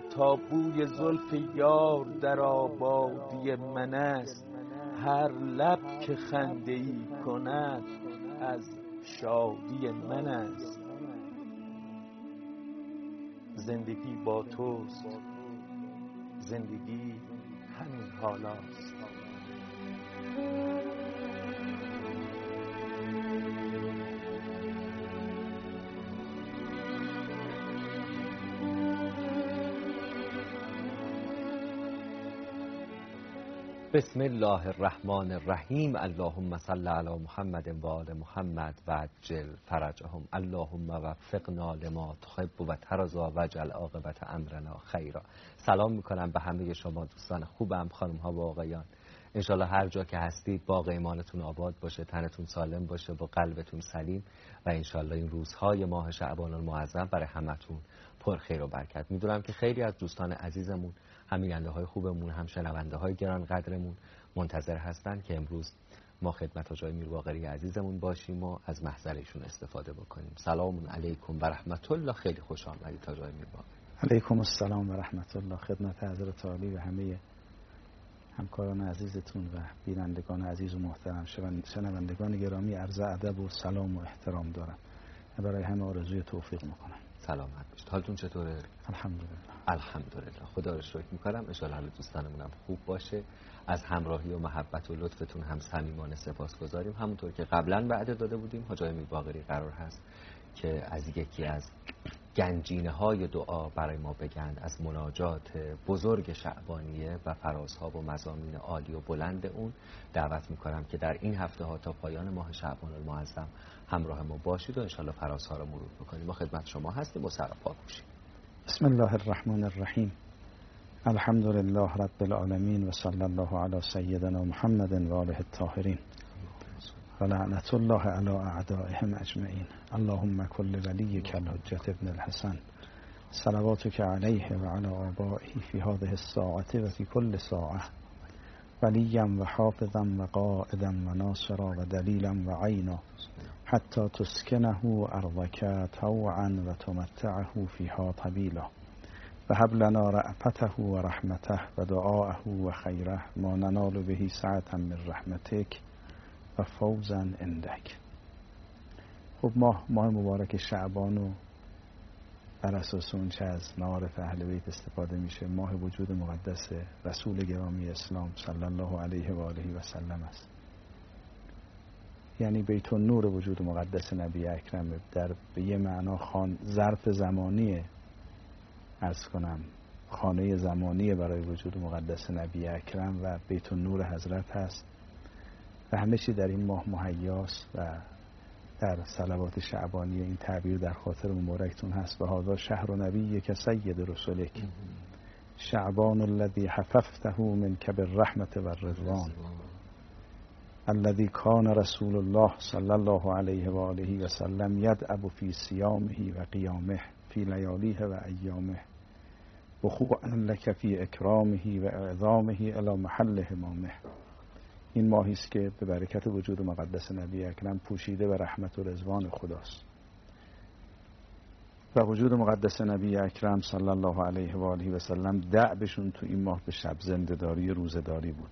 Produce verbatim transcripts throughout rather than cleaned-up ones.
تا بوی زلف یار در آبادی من است. هر لب که خنده ای کند از شادی من است. زندگی با توست، زندگی همین حالاست. بسم الله الرحمن الرحیم. اللهم صل علی محمد و آل محمد و عجل فرجهم. اللهم وفقنا لما تحب و ترضی واجعل عاقبت امرنا خیرا. سلام میکنم به همه شما دوستان خوبم، خانم ها و آقایان. انشالله هر جا که هستید باغ ایمانتون آباد باشه، تنتون سالم باشه و قلبتون سلیم و انشالله این روزهای ماه شعبان المعظم برای همتون پر خیر و برکت. میدونم که خیلی از دوستان عزیزمون، هم بیننده های خوبمون، هم شنونده های گران قدرمون منتظر هستن که امروز ما خدمت حاج میر باقری عزیزمون باشیم و از محضرشون استفاده بکنیم. سلام علیکم و رحمت الله. خیلی خوش آمدید حاج میر باقری. علیکم السلام و رحمت الله. خدمت حضرت عالی و همه همکاران عزیزتون و بینندگان عزیز و محترم، شنوندگان گرامی، عرض ادب و سلام و احترام دارم. برای همه آرزوی توفیق میکنم. سلامت باشید. حالتون چطوره؟ الحمدلله. الحمدلله. خدا رو شکر میکنم. ان شاء الله دوستانمونم خوب باشه. از همراهی و محبت و لطفتون هم صمیمانه سپاسگزاریم. همونطور که قبلا وعده داده بودیم، حاج میر باقری قرار هست که از یکی از گنجینه های دعا برای ما بگن، از مناجات بزرگ شعبانیه و فرازها و مضامین عالی و بلند اون دعوت میکنم که در این هفته ها تا پایان ماه شعبان المعظم همراه ما باشید و انشالله فرازها رو مرور بکنیم. ما خدمت شما هستیم و سراپا باشیم. بسم الله الرحمن الرحیم. الحمد لله رب العالمین و صلی الله علی سیدنا محمد و آله الطاهرین و لعنت الله علی اعدائهم اجمعین. اللهم کل ولیک الحجة ابن الحسن صلواتک علیه و علی آبائه فی هذه الساعة و فی کل ساعة ولیا و حافظا و قائدا و ناصرا و دلیلا و عینا حتی تسکنه ارضک طوعا و تمتعه فیها طویلا و هب لنا رأفته و رحمته و دعاءه و خیره ما ننال به سعة من رحمتک و فوزا عندک. خب ماه ماه مبارک شعبان و بر اساس اون چه از معارف اهل بیت استفاده میشه، ماه وجود مقدس رسول گرامی اسلام صلی الله علیه و آله و سلم است. یعنی بیت النور وجود مقدس نبی اکرم، در به یه معنا خان ظرف زمانیه، عرض کنم خانه زمانیه برای وجود مقدس نبی اکرم و بیت النور حضرت هست و همه چی در این ماه مهیاست و در صلوات شعبانی این تعبیر در خاطر مبارکتون هست. و هذا شهر نبی که سید رسولک شعبان الذی حففته منک بالرحمت و الرضوان الذي كان رسول الله صلی الله علیه و آله و سلم یدعب فی صیامه و قیامه فی لیالیه و ایامه وخوعا لک فی اکرامه و اعظامه الی محل همامه. این ماهی است که به برکت وجود مقدس نبی اکرم پوشیده و رحمت و رضوان خداست و وجود مقدس نبی اکرم صلی الله علیه و آله و سلم دعبشون تو این ماه به شب زنده‌داری روزه‌داری بود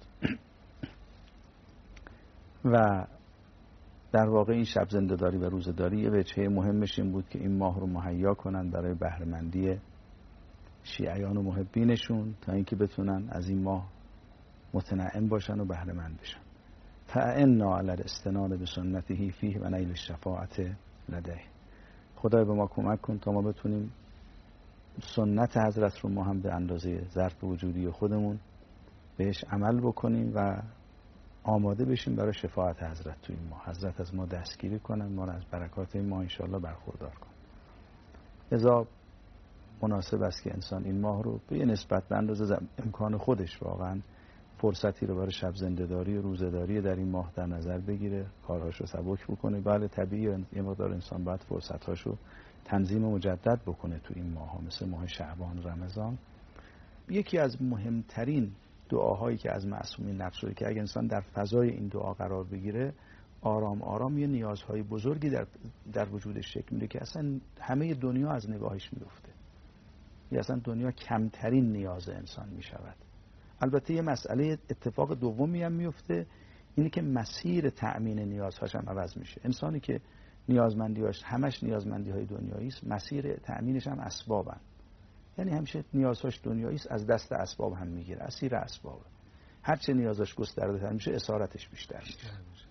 و در واقع این شب زنده‌داری و روزه‌داری یه وجهه مهمش این بود که این ماه رو مهیا کنن برای بهره‌مندی شیعیان و محبینشون تا اینکه بتونن از این ماه متنعم باشن و بهره‌مند بشن. فاعنا علی الاستناد بسنته فیه و نیل الشفاعت لدیه. خدای به ما کمک کن تا ما بتونیم سنت حضرت رو ما هم به اندازه ظرف وجودی خودمون بهش عمل بکنیم و آماده بشیم برای شفاعت حضرت تو این ماه. حضرت از ما دستگیری کنن، ما از برکات این ماه انشاءالله برخوردار کنن. لذا مناسب است که انسان این ماه رو به نسبت به اندازه امکان خودش واقعا فرصتی رو برای شب زنده‌داری و روزه‌داری در این ماه در نظر بگیره، کارهاش رو سبک بکنه. بله طبیعیه یه مقدار انسان باید فرصت‌هاش رو تنظیم مجدد بکنه تو این ماه ها، مثل ماه شعبان، رمضان. یکی از مهمترین دعاهایی که از معصومین نقل شده که اگه انسان در فضای این دعا قرار بگیره، آرام آرام یه نیازهای بزرگی در در وجودش شکل میده که اصلا همه دنیا از نگاهش میفته. یا اصلا دنیا کمترین نیاز انسان می شود. البته یه مسئله اتفاق دومی هم میفته، اینه که مسیر تأمین نیازهاش هم عوض میشه. انسانی که نیازمندیاش همش نیازمندی های دنیایی است، مسیر تأمینش هم اسبابن. یعنی همیشه نیازهاش دنیایی است، از دست اسباب هم میگیره، اسیر اسباب. هر چه نیازش گسترده تر میشه، اسارتش بیشتر میشه،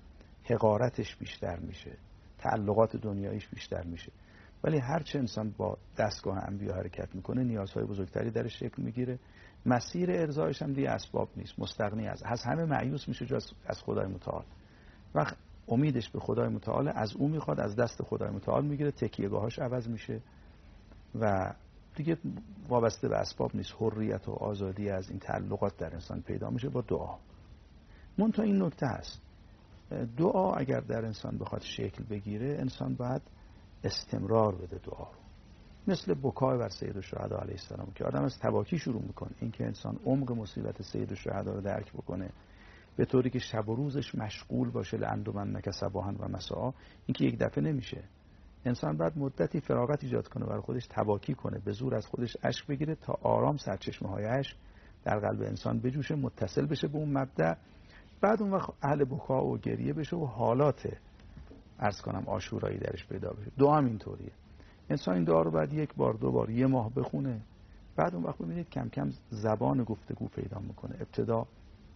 حقارتش بیشتر میشه، تعلقات دنیاییش بیشتر میشه. ولی هر چه انسان با دستگاه انبیا حرکت میکنه، نیازهای بزرگتری درش شکل میگیره. مسیر ارضایش هم دیگه اسباب نیست، مستغنی از از همه مایوس میشه جز از خدای متعال. وقت امیدش به خدای متعال، از اون میخواد، از دست خدای متعال میگیره، تکیهگاهاش عوض میشه و دیگه وابسته به اسباب نیست. حریت و آزادی از این تعلقات در انسان پیدا میشه با دعا. منتها این نکته هست، دعا اگر در انسان بخواد شکل بگیره، انسان باید استمرار بده دعا رو. مثل بکای بر سید الشهدا علیه السلام که آدم از تباکی شروع میکنه، این که انسان عمق مصیبت سید الشهدا رو درک بکنه به طوری که شب و روزش مشغول باشه، لعندمنک صباحا و مساء، این که یک دفعه نمیشه. انسان باید مدتی فراغت ایجاد کنه، برای خودش تباکی کنه، به زور از خودش اشک بگیره تا آرام سرچشمه های اشک در قلب انسان بجوشه، متصل بشه به اون مبدأ. بعد اون وقت اهل بکا و گریه بشه و حالات عرض کنم عاشورایی درش پیدا بشه. دعا هم اینطوریه. انسان این دعا رو بعد یک بار دو بار یه ماه بخونه، بعد اون وقت ببینید کم کم زبان گفتگو پیدا میکنه. ابتدا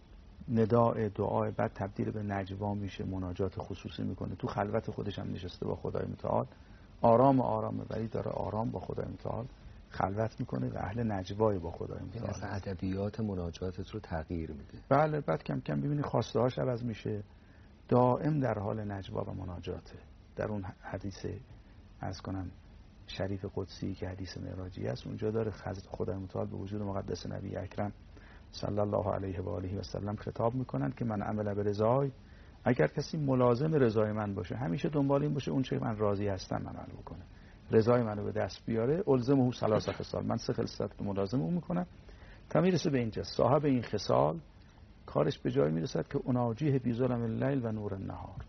نداء دعا، بعد تبدیل به نجوا میشه، مناجات خصوصی میکنه، تو خلوت خودش هم نشسته با خدای متعال، آرام آرام ولی داره آرام با خدای متعال خلوت میکنه و اهل نجوای با خدای متعال. مثلا ادبیات مناجاتت رو تغییر میده. بله، بعد کم کم ببینی خواسته هاش عوض میشه، دائم در حال نجوا و مناجاته. در اون حدیث از کنم شریف قدسی که حدیث معراجی است، اونجا داره خدای متعال به وجود مقدس نبی اکرم صلی الله علیه و آله و سلم خطاب میکنند که من عمل به رضای، اگر کسی ملازم رضای من باشه، همیشه دنبال این باشه اون چه من راضی هستم من عمل بکنه، رضای منو به دست بیاره، الزمه ثلاث خصال، من سه خصلت ملازم اون میکنم تا میرسه به اینجا. صاحب این خصال کارش به جای میرسد که اناجیه بی ظلم اللیل و نور النهار،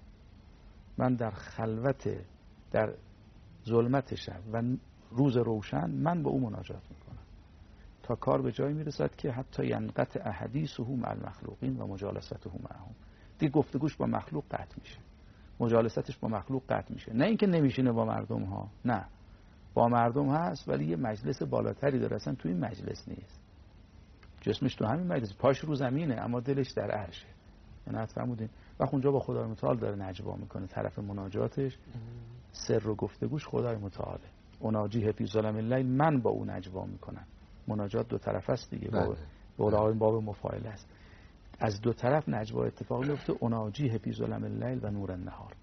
من در خلوت در ظلمت شب و روز روشن من با او مناجات میکنم، تا کار به جای میرسد که حتی ینقطع حدیثه مع المخلوقین و مجالسته معهم، دیگه گفتگوش با مخلوق قطع میشه، مجالستش با مخلوق قطع میشه. نه اینکه نمیشینه با مردم ها، نه، با مردم هست ولی یه مجلس بالاتری داره، اصلا توی این مجلس نیست، جسمش تو همین مجلس، پاش رو زمینه اما دلش در عرشه. یعنی حد فرمودین و اونجا با خدای متعال داره نجوا میکنه، طرف مناجاتش سر و گفتگوش خدای متعاله. اناجیه فی ظلم اللیل، من با اون نجوا میکنم. مناجات دو طرف است دیگه، باب باب باب مفاعله است، از دو طرف نجوا اتفاق میفته. اناجیه فی ظلم اللیل و نور النهار.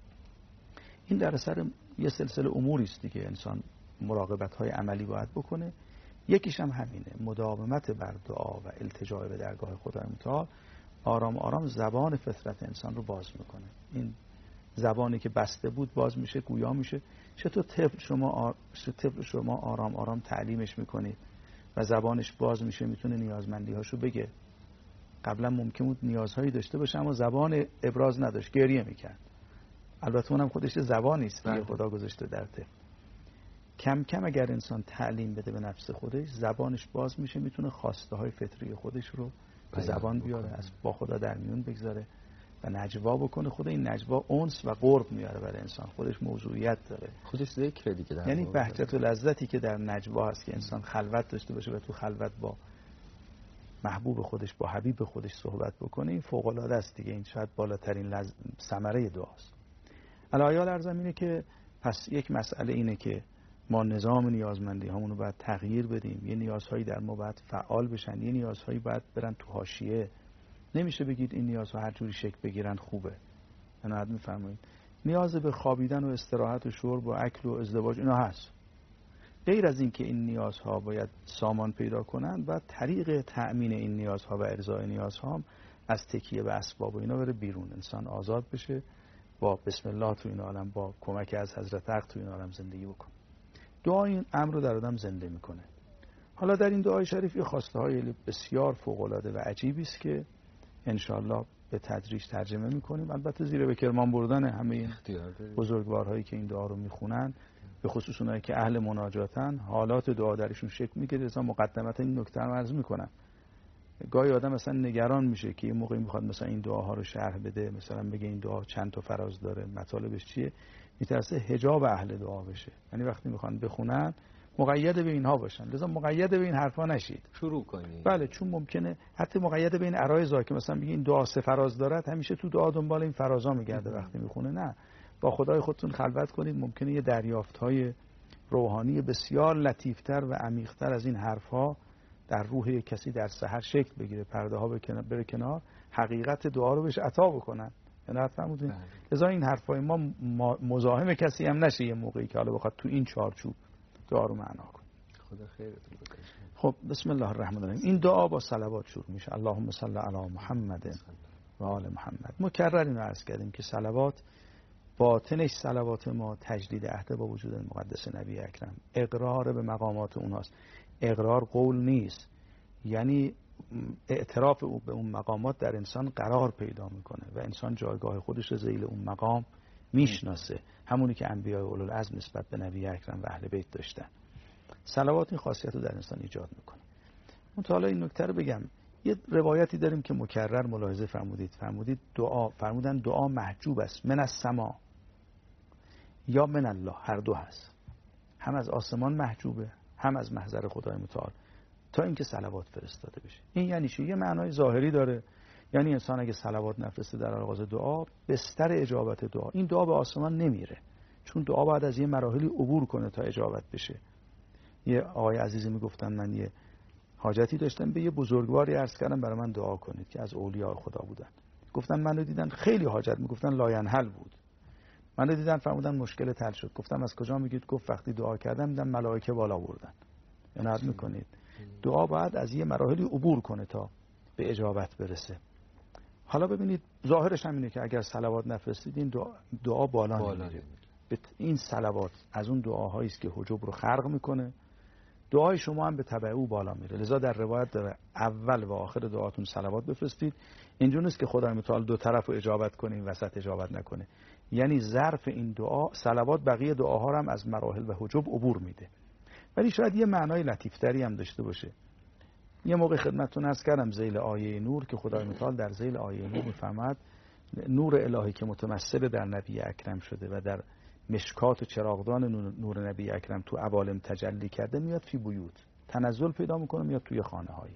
این در اثر یه سلسله اموری است دیگه، انسان مراقبت های عملی باید بکنه. یکیش هم همینه، مداومت بر دعا و التجا به درگاه خدای متعال آرام آرام زبان فطرت انسان رو باز میکنه. این زبانی که بسته بود باز میشه، گویا میشه. چطور طفل شما آر... طفل شما آرام آرام تعلیمش میکنید و زبانش باز میشه، میتونه نیازمندی هاشو بگه. قبلا ممکن بود نیازهایی داشته باشه اما زبان ابراز نداشت، گریه میکرد. البته اونم خودش زبانی است که خدا گذاشته در طفل. کم کم اگر انسان تعلیم بده به نفس خودش، زبانش باز میشه، میتونه خواسته های فطری خودش رو به زبان بیاره، از با خدا در میون بگذاره و نجوا بکنه. خود این نجوا انس و قرب میاره برای انسان، خودش موضوعیت داره، خودش ذکر دیگه در یعنی بهجت و لذتی که در نجوا هست که انسان خلوت داشته باشه و تو خلوت با محبوب خودش، با حبیب خودش صحبت بکنه، این فوق العاده است دیگه. این شاید بالاترین لز... ثمره دعاست. علایال ارزم اینه که پس یک مسئله اینه که ما نظام نیازمندی همون رو باید تغییر بدیم. یه نیازهایی در ما باید فعال بشن، یه نیازهایی باید برن تو حاشیه. نمیشه بگید این نیازها هر جوری شکل بگیرن خوبه. عنایت میفرمایید نیاز به خوابیدن و استراحت و شرب و اکل و ازدواج اینا هست. غیر از این که این نیازها باید سامان پیدا کنن، باید طریق تأمین این نیازها و ارضای نیازها هم از تکیه به اسباب و اینا بره بیرون. انسان آزاد بشه، با بسم الله تو این عالم، با کمک از حضرت حق تو این عالم زندگی بکنه. دعا این امر رو در آدم زنده میکنه. حالا در این دعای شریف یه خواسته های بسیار فوق العاده و عجیبی است که انشاءالله به تدریج ترجمه میکنیم. البته زیر به کرمان بردن همه این بزرگوارهایی که این دعا رو میخونن به خصوص اونایی که اهل مناجاتن حالات دعا درشون شکل میگیره. مثلا مقدمت این نکته رو عرض میکنم. گاهی آدم مثلا نگران میشه که یه موقعی میخواد مثلا این دعاها رو شرح بده، مثلا بگه این دعا چند تا فراز داره، مطالبش چیه، میترسه حجاب اهل دعا بشه. یعنی وقتی میخوان بخونن مقید به اینها باشن، لذا مقید به این حرفا نشید، شروع کنید. بله، چون ممکنه حتی مقید به این عرایضا که مثلا بگی این دعا سه فراز دارد، همیشه تو دعا دنبال این فرازا میگرده وقتی میخونه. نه، با خدای خودتون خلوت کنید، ممکنه یه دریافت‌های روحانی بسیار لطیفتر و عمیق‌تر از این حرفها در روح کسی در سحر شکل بگیره، پرده ها بره کنار، حقیقت دعا رو بهش عطا بکنن. یعنی فرمودین لذا این حرفای ما مزاحم کسی هم نشه یه موقعی که حالا بخواد تو این چارچوب دعا رو معنا کنه. خدا خیرتون بده. خب بسم الله الرحمن الرحیم. این دعا با صلوات شروع میشه. اللهم صل علی محمد و آل محمد. مکرر اینو عرض کردیم که صلوات باطنش صلوات ما تجدید عهد با وجود مقدس نبی اکرم، اقرار به مقامات اوناست. اقرار قول نیست، یعنی اعتراف او به اون مقامات در انسان قرار پیدا میکنه و انسان جایگاه خودش ذیل اون مقام میشناسه، همونی که انبیاء اولوالعزم نسبت به نبی اکرم و اهل بیت داشتن. صلوات این خاصیت رو در انسان ایجاد میکنه. من تا حالا این نکته رو بگم. یه روایتی داریم که مکرر ملاحظه فرمودید فرمودید دعا فرمودن دعا محجوب است من السما یا من الله، هر دو هست، هم از آسمان محجوبه هم از محضر خدای متعال، تا اینکه صلوات فرستاده بشه. این یعنی چی؟ یه معنای ظاهری داره، یعنی انسان اگه صلوات نفرسته در آغاز دعا، بستر اجابت دعا، این دعا به آسمان نمیره، چون دعا باید از یه مراحلی عبور کنه تا اجابت بشه. یه آقای عزیزی میگفتن من یه حاجتی داشتم، به یه بزرگواری عرض کردم برای من دعا کنید که از اولیاء خدا بودن. گفتن منو دیدن خیلی حاجت میگفتن لاینحل بود. منو دیدن فرمودن مشکل حل شد. گفتم از کجا میگید؟ گفت وقتی دعا کردم دیدم ملائکه بالا بردن. عنایت میکنید دعا باید از یه مراحلی عبور کنه تا به اجابت برسه. حالا ببینید ظاهرش هم اینه که اگر صلوات نفرستید این دعا, دعا بالا, بالا نمیره. این صلوات از اون دعاهایی است که حجب رو خرق میکنه. دعای شما هم به تبع او بالا میره. لذا در روایت داره اول و آخر دعاتون صلوات بفرستید. اینجوری نیست که خدای متعال دو طرف رو اجابت کنه این وسط اجابت نکنه. یعنی ظرف این دعا صلوات بقیه دعاها هم از مراحل و حجب عبور میده. ولی شاید یه معنای لطیفتری هم داشته باشه. یه موقع خدمتتون عرض کردم ذیل آیه نور که خدای متعال در ذیل آیه نور میفرماد نور الهی که متمثل در نبی اکرم شده و در مشکات و چراغدان نور نبی اکرم تو عوالم تجلی کرده، میاد فی بیوت تنزل پیدا میکنه، میاد توی خانه هایی.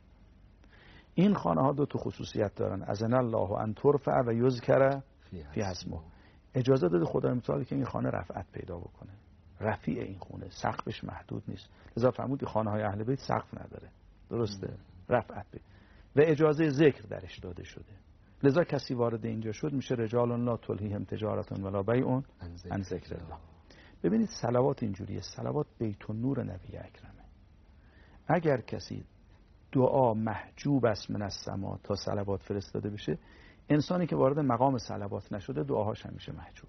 این خانه ها دو تا خصوصیت دارن. اذن الله ان ترفع و یذکر فی اسمه. اجازه داده خدای متعال که این خانه رفعت پیدا بکنه. رفیع این خونه، سقفش محدود نیست. لذا فرمود خانه های اهل بیت سقف نداره. درسته؟ رفعت بید. و اجازه ذکر درش داده شده. لذا کسی وارد اینجا شد میشه رجال لا تلهیهم تجارت ولا بیع عن ذکر الله. ببینید صلوات اینجوریه. صلوات بیت النور نبی اکرمه. اگر کسی دعا محجوب است من السما تا صلوات فرستاده بشه، انسانی که وارد مقام صلوات نشده دعاهاش همیشه محجوبه.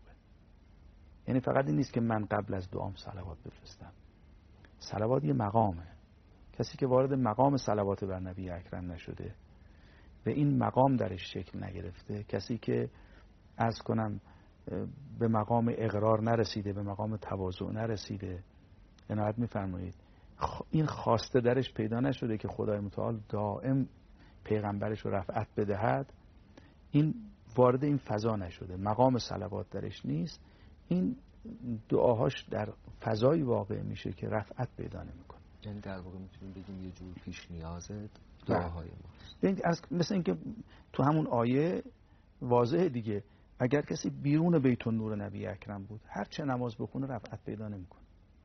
یعنی فقط این نیست که من قبل از دعام صلوات بفرستم. صلوات یه مقامه. کسی که وارد مقام صلوات بر نبی اکرم نشده و این مقام درش شکل نگرفته، کسی که عرض کنم به مقام اقرار نرسیده، به مقام تواضع نرسیده، عنایت میفرمایید، این خواسته درش پیدا نشده که خدای متعال دائم پیغمبرش رو رفعت بدهد، این وارد این فضا نشده، مقام صلوات درش نیست، این دعاهاش در فضایی واقع میشه که رفعت پیدا نمیکنه. یعنی در واقع میتونیم بگیم یه جور پیش نیاز دعاهای ماست. مثل اینکه تو همون آیه واضحه دیگه، اگر کسی بیرون بیت النور نبی اکرم بود هر چه نماز بخونه رفعت پیدا نمیکنه.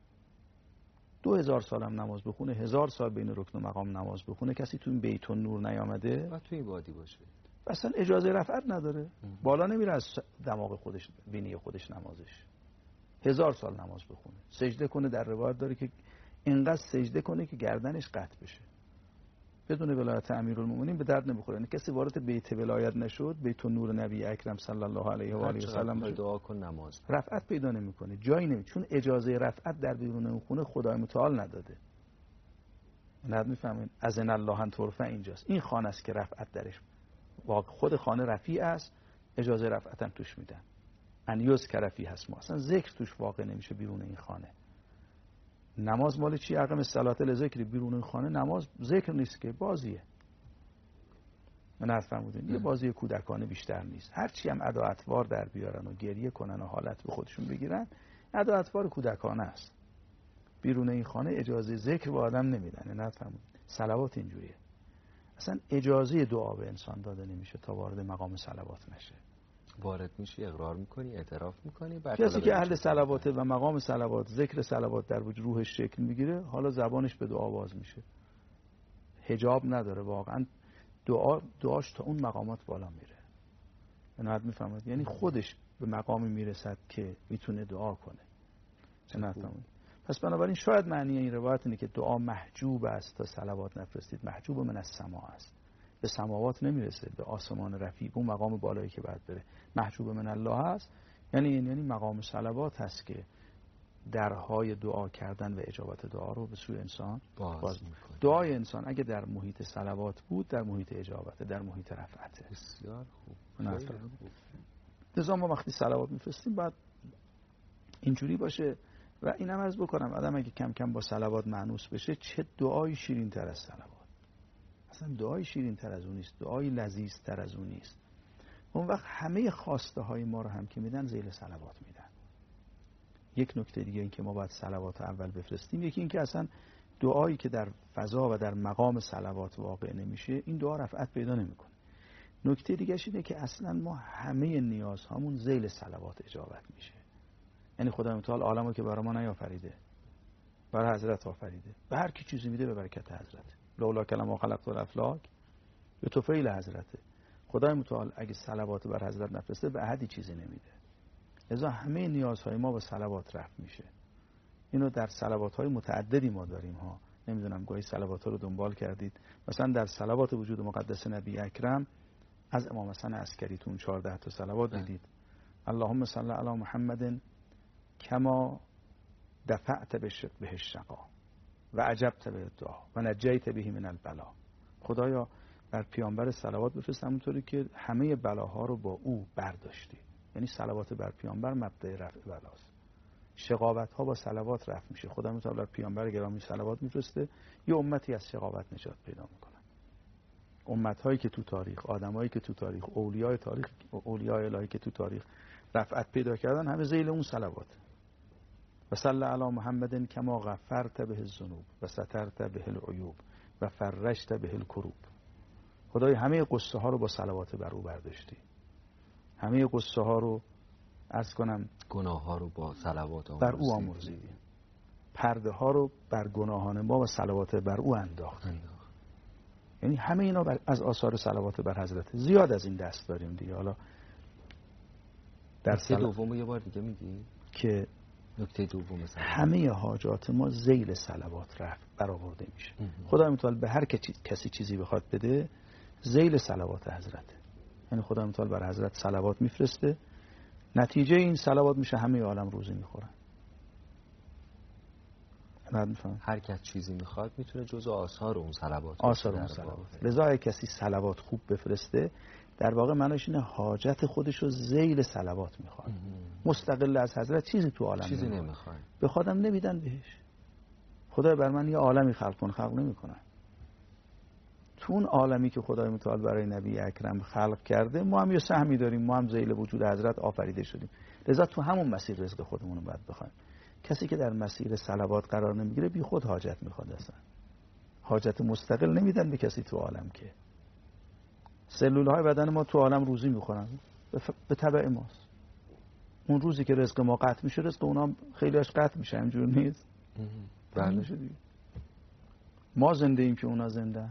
دو هزار سال هم نماز بخونه، هزار سال بین رکن و مقام نماز بخونه، کسی تو این بیت النور نیامده و تو این وادی باشه اصلا اجازه رفعت نداره. بالا نمیره از دماغ خودش بینی خودش نمازش. هزار سال نماز بخونه، سجده کنه، در روایت داره که اینقدر سجده کنه که گردنش قطع بشه، بدون ولایت امیرالمومنین به درد نمیخوره. یعنی کسی وارد بیت ولایت نشد، بیت النور نبی اکرم صلی الله علیه و آله و سلم دعا کن نماز رفعت پیدا نمیکنه، جایی نمی، چون اجازه رفعت در بیرون اون خونه خدای متعال نداده. نه میفهمین؟ اذن الله ان ترفع اینجاست، این خانه است که رفعت درش واقع خود خانه رفیع است، اجازه رفعت هم توش میدن. ان یذکر فیه اسمه، اصلا ذکر توش واقع نمیشه بیرون این خانه. نماز مال چی؟ اقم الصلاة لذکری. بیرون خانه نماز ذکر نیست که، بازیه. من از فرمودین یه بازی کودکانه بیشتر نیست. هر چی هم ادا اطوار در بیارن و گریه کنن و حالت به خودشون بگیرن، ادا اطوار کودکانه است. بیرون این خانه اجازه ذکر به آدم نمیدن. نه فرمودین صلوات اینجوریه. اصلا اجازه دعا به انسان داده نمیشه تا وارد مقام صلوات نشه. وارد میشی، اقرار میکنی، اعتراف میکنی، کسی که اهل صلواته و مقام صلوات، ذکر صلوات در وجود روحش شکل میگیره، حالا زبانش به دعا باز میشه. حجاب نداره واقعا. دعا دعاش تا اون مقامات بالا میره. عنایت میفهمید؟ یعنی خودش به مقامی میرسد که میتونه دعا کنه. عنایت فرمودید؟ پس بنابراین شاید معنی این روایت اینه که دعا محجوب است تا صلوات نفرستید. محجوب من از سما است. به سماوات نمیرسه، به آسمان رفیع، اون مقام بالایی که باید بره. محجوب من الله است، یعنی یعنی مقام صلوات هست که درهای دعا کردن و اجابت دعا رو به سوی انسان باز, باز میکنه. دعای انسان اگه در محیط صلوات بود، در محیط اجابت، در محیط رفعته. بسیار خوب. لذا ما وقتی صلوات میفرستیم بعد اینجوری باشه. و اینم عرض بکنم آدم اگه کم کم با صلوات مانوس بشه، چه دعایی شیرین تر از صلوات. اصلا دعای شیرین تر از اون نیست، دعای لذیذ تر از اون نیست. اون وقت همه خواسته های ما رو هم که میدن ذیل صلوات میدن. یک نکته دیگه این که ما باید صلوات اول بفرستیم، یکی این که اصلا دعایی که در فضا و در مقام صلوات واقع نمیشه، این دعا رفعت پیدا نمیکنه. نکته دیگه اینه که اصلا ما همه نیازهامون ذیل صلوات اجابت میشه. یعنی خدای متعال عالمو که برای ما نیافریده، برای حضرت آفریده. به هر کی چیزی میده به برکت حضرت. لولا کلمه خلقت الافلاک، به توفیل حضرته. خدای متعال اگه صلوات بر حضرت نفرسته به احدی چیزی نمیده. لذا همه نیازهای ما با صلوات رفع میشه. اینو در صلوات‌های متعددی ما داریم ها. نمیدونم گاهی صلوات‌ها رو دنبال کردید. مثلا در صلوات وجود مقدس نبی اکرم از امام حسن عسکری تون چهارده تا صلوات دیدید. اللهم صل علی محمد کما دفعت به الشقا و عجبت به الدعا و نجیت به من البلا. خدایا بر پیامبر صلوات بفرست همونطوری که همه بلاها رو با او برداشتی. یعنی صلوات بر پیامبر مبدأ رفع بلاست. شقاوت ها با صلوات رفع میشه. خدا متعال بر پیامبر گرامی صلوات میفرسته، یه امتی از شقاوت نجات پیدا میکنن. امت هایی که تو تاریخ، آدمایی که تو تاریخ، اولیای تاریخ، اولیای الهی که تو تاریخ رفعت پیدا کردن، همه ذیل اون صلوات. و صلی علی محمد کما غفرت به الذنوب و سترت به العیوب و فرجت به الکروب. خدای همه قصه ها رو با صلوات بر او برداشتی. همه قصه ها رو عرض کنم گناه ها رو با صلوات آمرزیدی. بر او آمرزیدی. پرده ها رو بر گناهان ما و صلوات بر او انداخت. انداخت. یعنی همه اینا از آثار صلوات بر حضرت. زیاد از این دست داریم دیگه. حالا در نکته دوم یه بار دیگه میگی که نکته دوم مثلا همه حاجات ما ذیل صلوات رفع برآورده میشه. خدای متعال به هر کسی چیزی بخواد بده ذیل صلوات حضرته. یعنی خدای متعال بر حضرت صلوات میفرسته، نتیجه این صلوات میشه همه عالم روزی میخورن. هر کس چیزی میخواد میتونه جزء آثار اون صلوات آثار اون صلوات. لذا اگه کسی صلوات خوب بفرسته، در واقع معنیش اینه حاجت خودش رو ذیل صلوات میخواد. مستقل از حضرت چیزی تو عالم چیزی نمیخواد. به خودم نمیدن بهش. خدای بر من یه عالمی خلق کن، خلق نمیکنه. تو اون عالمی که خدای متعال برای نبی اکرم خلق کرده، ما هم یه سهمی داریم، ما هم ذیل وجود حضرت آفریده شدیم. لذا تو همون مسیر رزق خودمون رو باید بخوایم. کسی که در مسیر صلوات قرار نمیگیره بی خود حاجت میخواد. اصلا حاجت مستقل نمیدن به کسی تو عالم که سلولهای بدن ما تو عالم روزی میخورن به تبع ماست. اون روزی که رزق ما قطع میشه، رزق اونا خیلیش قطع میشه. اینجور نیست؟ بله شدی. ما زنده ایم که اونا زنده.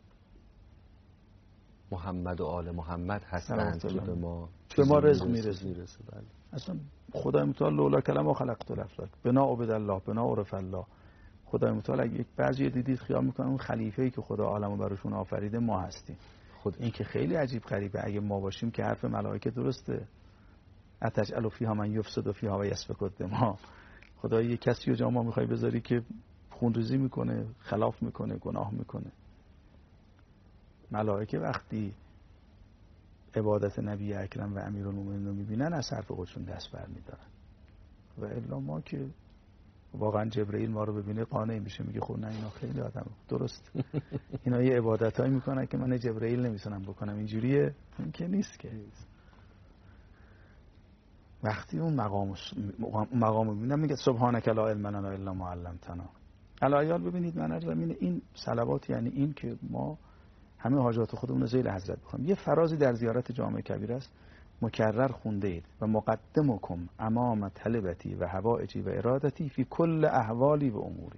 محمد و آل محمد هستند که به ما به ما رزق میرسه. میرسه. بله. اصلا خدای متعال لولا کلمه خلقت الافلاک بنا عبد الله بنا عرف الله. خدای متعال اگه یک بعضی دیدید خیال میکنن اون خلیفه‌ای که خدا عالمو براشون آفریده ما هستیم. خود این که خیلی عجیب غریبه. اگه ما باشیم که حرف ملائکه درسته. اتجعل فیها من یفسد فیها و یسفک الدماء. خدا یه کسی رو جا ما میخوای بذاری که خونریزی میکنه، خلاف میکنه، گناه میکنه. ملائکه وقتی عبادت نبی اکرم و امیرالمومنین رو میبینن از حرف خودشون دست بر میدارن. و الا ما که واقعا جبرئیل ما رو ببینه قانع میشه، میگه خب نه اینا خیلی آدم درست اینا یه عبادتایی میکنن که من جبرئیل نمیتونم بکنم، اینجوریه؟ این که نیست که. وقتی اون مقام مقام میبینم میگه سبحانك لا علم لنا الا ما علمتنا. الایال ببینید من زمین این صلوات یعنی این که ما همه حاجات خودمون رو زیر حضرت بخونیم. یه فرازی در زیارت جامع کبیر است، مکرر خونده اید و مقدمکم امام طلبتی و حوائجی و ارادتی فی کل احوالی و اموری.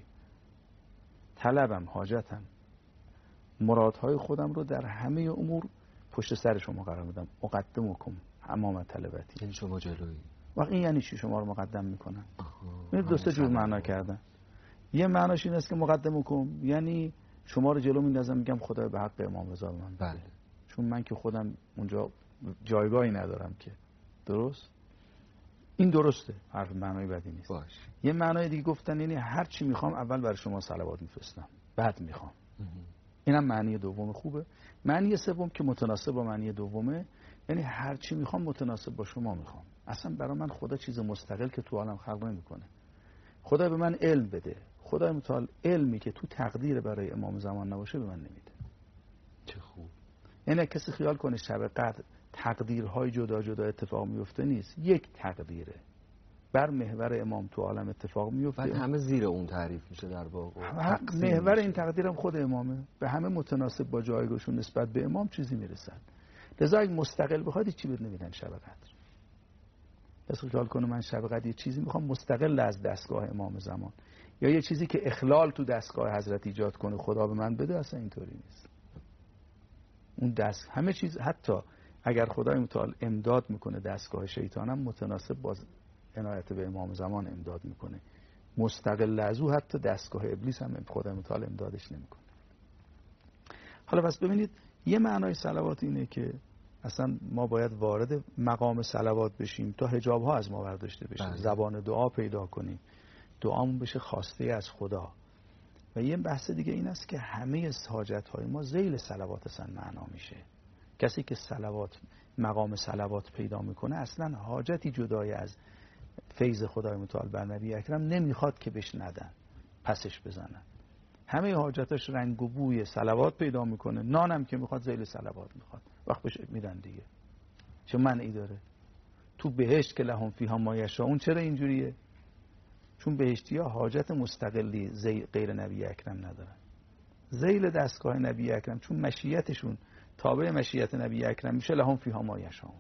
طلبم، حاجتم، مرادهای خودم رو در همه امور پشت سر شما قرار میدم. مقدمکم امام طلبتی یعنی شما جلویی. واقعا یعنی چی شما رو مقدم میکنم؟ این دو سه جور معنا کردن. یه معناش این است که مقدمکم یعنی شما رو جلو میندازم، میگم خدای به حق امام رضا من بله. چون من که خودم اونجا جایگاهی ندارم که. درست؟ این درسته، حرف معنای بدی نیست. باش. یه معنای دیگه گفتن یعنی هر چی میخوام اول برای شما صلوات میفرستم بعد میخوام. اینم معنی دوم خوبه. معنی سوم که متناسب با معنی دومه یعنی هر چی میخوام متناسب با شما میخوام. اصلا برای من خدا چیز مستقل که تو عالم خلق نمیکنه. خدا به من علم بده، خدای متعال علمی که تو تقدیر برای امام زمان نباشه به من نمیده. چه خوب. یعنی کسی خیال کنه شب قدر تقدیرهای جدا جدا اتفاق میفته، نیست. یک تقدیره بر محور امام تو عالم اتفاق میفته. بعد همه زیر اون تعریف میشه در واقع. محور این تقدیرم خود امامه، به همه متناسب با جایگاهشون نسبت به امام چیزی میرسن. لذا اگه مستقل بخواد چی بد نمیدن شب قدر. پس خیال کنه من شب قدر یه چیزی میخوام مستقل از دستگاه امام زمان یا یه چیزی که اخلال تو دستگاه حضرت ایجاد کنه خدا به من بده، اصلا اینطوری نیست. اون دست همه چیز، حتی اگر خدای متعال امداد میکنه دستگاه شیطانم متناسب با عنایت به امام زمان امداد میکنه. مستقل از او حتی دستگاه ابلیس هم خدای متعال امدادش نمیکنه. حالا پس ببینید یه معنای صلوات اینه که اصلا ما باید وارد مقام صلوات بشیم تا حجاب ها از ما برداشته بشه. بله. زبان دعا پیدا کنیم، دعامون بشه خواسته از خدا. و یه بحث دیگه این است که همه حاجت های ما ذیل صلوات اصلا معنا میشه. کسی که صلوات مقام صلوات پیدا میکنه اصلا حاجتی جدای از فیض خدای متعال بر نبی اکرم نمیخواد که بهش ندن، پسش بزنن. همه حاجتاش رنگ و بوی صلوات پیدا میکنه. نانم که میخواد ذیل صلوات میخواد، وقت بشه میدن دیگه. چه منعی داره؟ تو بهشت که لهم فیها ما یشاءون چرا اینجوریه؟ چون بهشتی‌ها حاجت مستقلی غیر نبی اکرم ندارن. ذیل دستگاه نبی اکرم چون مشیتشون تابع مشیت نبی اکرم میشه، لهم فیها ما یشاءون.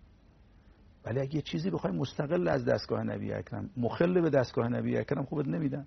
ولی اگه یه چیزی بخوای مستقل از دستگاه نبی اکرم، مخل به دستگاه نبی اکرم، خوبت نمیدن.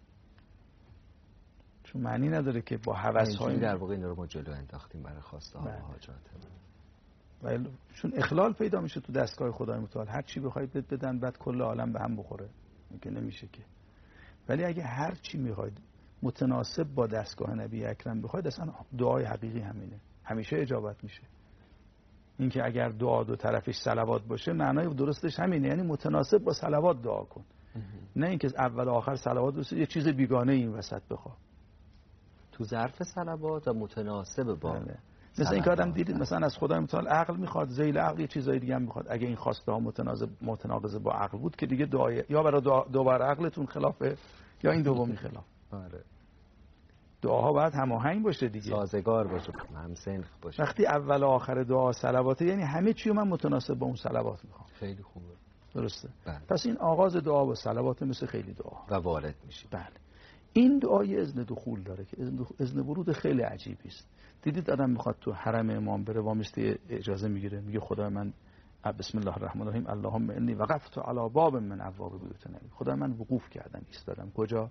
چون معنی نداره که با هوس‌های در واقع این رو ما جلو انداختیم برای خواسته ها و حاجات. ولی چون اخلال پیدا میشه تو دستگاه خدای متعال، هر چی بخواید بدن بعد کل عالم به هم بخوره، میگه نمیشه که. ولی اگه هر چی میخواید متناسب با دستگاه نبی اکرم بخواید، اصلا دعای حقیقی همینه، همیشه اجابت میشه. اینکه اگر دعا دو طرفش صلوات باشه معنای درستش همینه، یعنی متناسب با صلوات دعا کن. نه اینکه اول و آخر صلوات باشه یه چیز بیگانه این وسط بخواد. تو ظرف صلوات و متناسب با بله. مثلا این که آدم دیدید مثلا از خدای متعال عقل میخواد، ذیل عقل یه چیزای دیگه هم میخواد. اگه این خواسته ها متناسب متناقض با عقل بود که دیگه دعای یا برای دعا دوباره عقلتون خلافه یا این دومی خلاف. آره. دعاها باید هماهنگ باشه دیگه، سازگار باشه، همسنخ باشه. وقتی اول و آخر دعا صلواته یعنی همه چی من متناسب با اون صلوات میخوام. خیلی خوبه. درسته. بله. پس این آغاز دعا با صلوات مثل خیلی دعا و وارد میشه. بله. این دعای اذن دخول داره که اذن ورود خیلی عجیبی است. دیدید آدم میخواد تو حرم امام بره وامسته اجازه میگیره، میگه خدا من بسم الله الرحمن الرحیم اللهم انی وقفت علی باب من ابواب بیوت نبی. خدا من وقوف کردم، ایستادم. کجا؟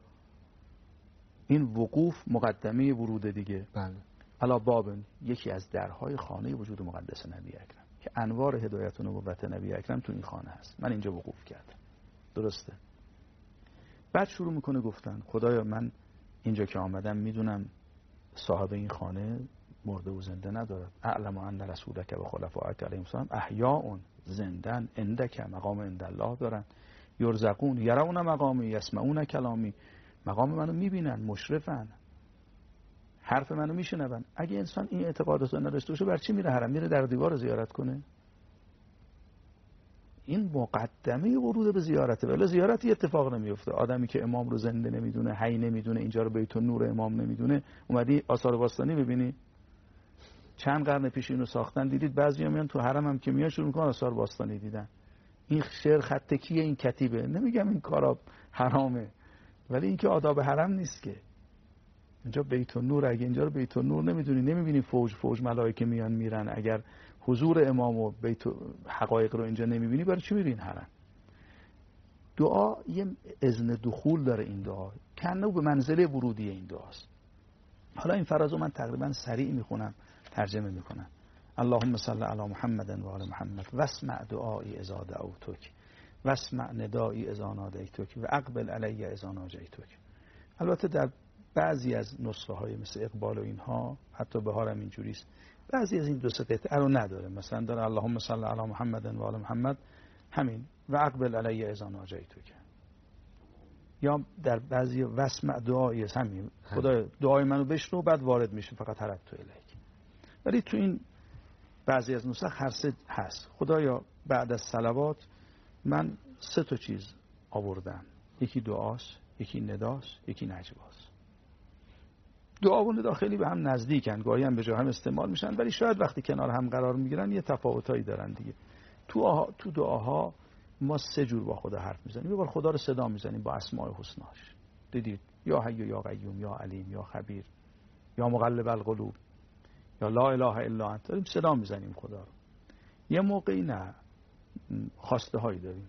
این وقوف مقدمه ورود دیگه. بله. علی باب، یکی از درهای خانه وجود مقدس نبی اکرم که انوار هدایت و نبوت نبی اکرم تو این خانه هست. من اینجا وقوف کردم. درسته. بعد شروع میکنه گفتن خدایا من اینجا که آمدم میدونم صاحب این خانه مرده و زنده ندارد. اعلم ان رسولک و خلفائک علیهم السلام احیاء زندن عندک، مقام عند الله دارن. یرزقون یرون مقامی یسمعون کلامی، مقام منو میبینن، مشرفن، حرف منو میشنون. اگه انسان این اعتقادات رو نداشته باشه بر چی میره حرم؟ میره در دیوار زیارت کنه؟ این مقدمه ورود به زیارته. ولی زیارتی اتفاق نمیفته. آدمی که امام رو زنده نمیدونه، حی نمیدونه، اینجا رو بیت النور امام نمیدونه، اومدی آثار باستانی ببینی؟ چند قرن پیش اینو ساختن، دیدید بعضیا میان تو حرم هم که میان شروع میکنن آثار باستانی دیدن. این شعر خط کیه؟ این کتیبه. نمیگم این کارا حرامه، ولی این که آداب حرم نیست که. اینجا بیت النور، اگه اینجا رو بیت النور نمیدونی، نمیبینی فوج فوج ملائکه میان میرن، اگر حضور امام و بیت حقایق رو اینجا نمیبینی، برای چی میرین حرم؟ دعا یه اذن دخول داره. این دعا کنه به منزله ورودی این دعاست. حالا این فرازو من تقریبا سریع میخونم، ترجمه میکنم. اللهم صل علی محمد و آل محمد واسمع دعایی اذا دعوتک واسمع ندایی اذا نادیتک و اقبل علی اذا ناجیتک. البته در بعضی از نسخه های مثل اقبال و اینها، حتی بهارم اینجوریست، بعضی از این دو سه قطعه رو نداره. مثلا داره اللهم صل علی محمد و آل محمد، همین، و اقبل علی اذا ناجیتک. یا در بعضی واسمع دعایی همین، خدا دعای منو بشنو، بعد وارد میشه فقط حرف تو الیک. ولی تو این بعضی از نسخ هر سه هست. خدایا بعد از صلوات من سه تا چیز آوردم، یکی دعاست، یکی نداست، یکی نجواست. دعا و ندا خیلی به هم نزدیکن، گاهی هم به جای هم استعمال میشن، ولی شاید وقتی کنار هم قرار میگیرن یه تفاوتایی دارن دیگه. تو آها، تو دعاها ما سه جور با خدا حرف میزنیم. یه بار خدا رو صدا میزنیم با اسماء الحسناش، دیدید، یا حی یا قیوم یا علیم یا خبیر یا مقلب القلوب یا لا اله الا انت، داریم صدا میزنیم خدا رو. یه موقعی نه، خواسته هایی داریم.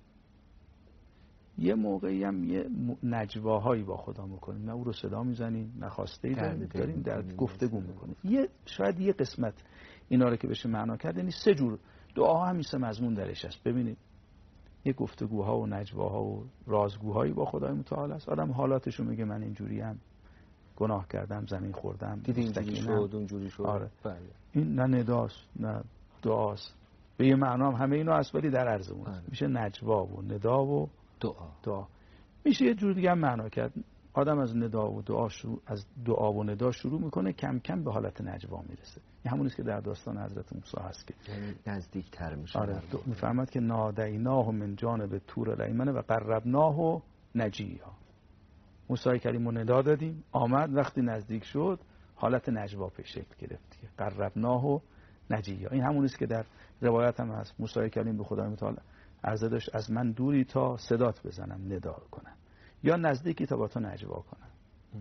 یه موقعی هم یه نجواهایی با خدا میکنیم، نه او رو صدا میزنیم نه خواسته ای داریم، داریم در گفتگو میکنیم. یه شاید یه قسمت اینا رو که بشه معنا کرد، یعنی سه جور دعا هم سه مضمون درش هست. ببینید، یه گفتگوها و نجواها و رازگوهایی با خدای متعال است. آدم حالاتشو میگه، من اینجوری ام، گناه کردم، زمین خوردم، دیدی اینجوری شد اونجوری شد. آره. بله. این نه نداست نه دعاست، به یه معنا هم همه اینا هست، ولی در عرض اون آره. میشه نجوا و ندا و دعا. دعا میشه یه جور دیگه هم معنا کرد. آدم از ندا و دعا شروع از دعا و ندا شروع میکنه، کم کم به حالت نجوا میرسه. این همونیست که در داستان حضرت موسی هست که یعنی نزدیک‌تر میشه. آره، میفهمد که نادیناه من جانب طور الایمن و قربناه نجیا. موسی کریم رو ندا دادیم، آمد، وقتی نزدیک شد حالت نجوا پیش شکل گرفت. قربناه نجیا. این همونیست که در روایت هم هست، موسی کریم به خدای متعال عرضه داشت از من دوری تا صدات بزنم، ندا کنم، یا نزدیکی تا با تو نجوا کنم.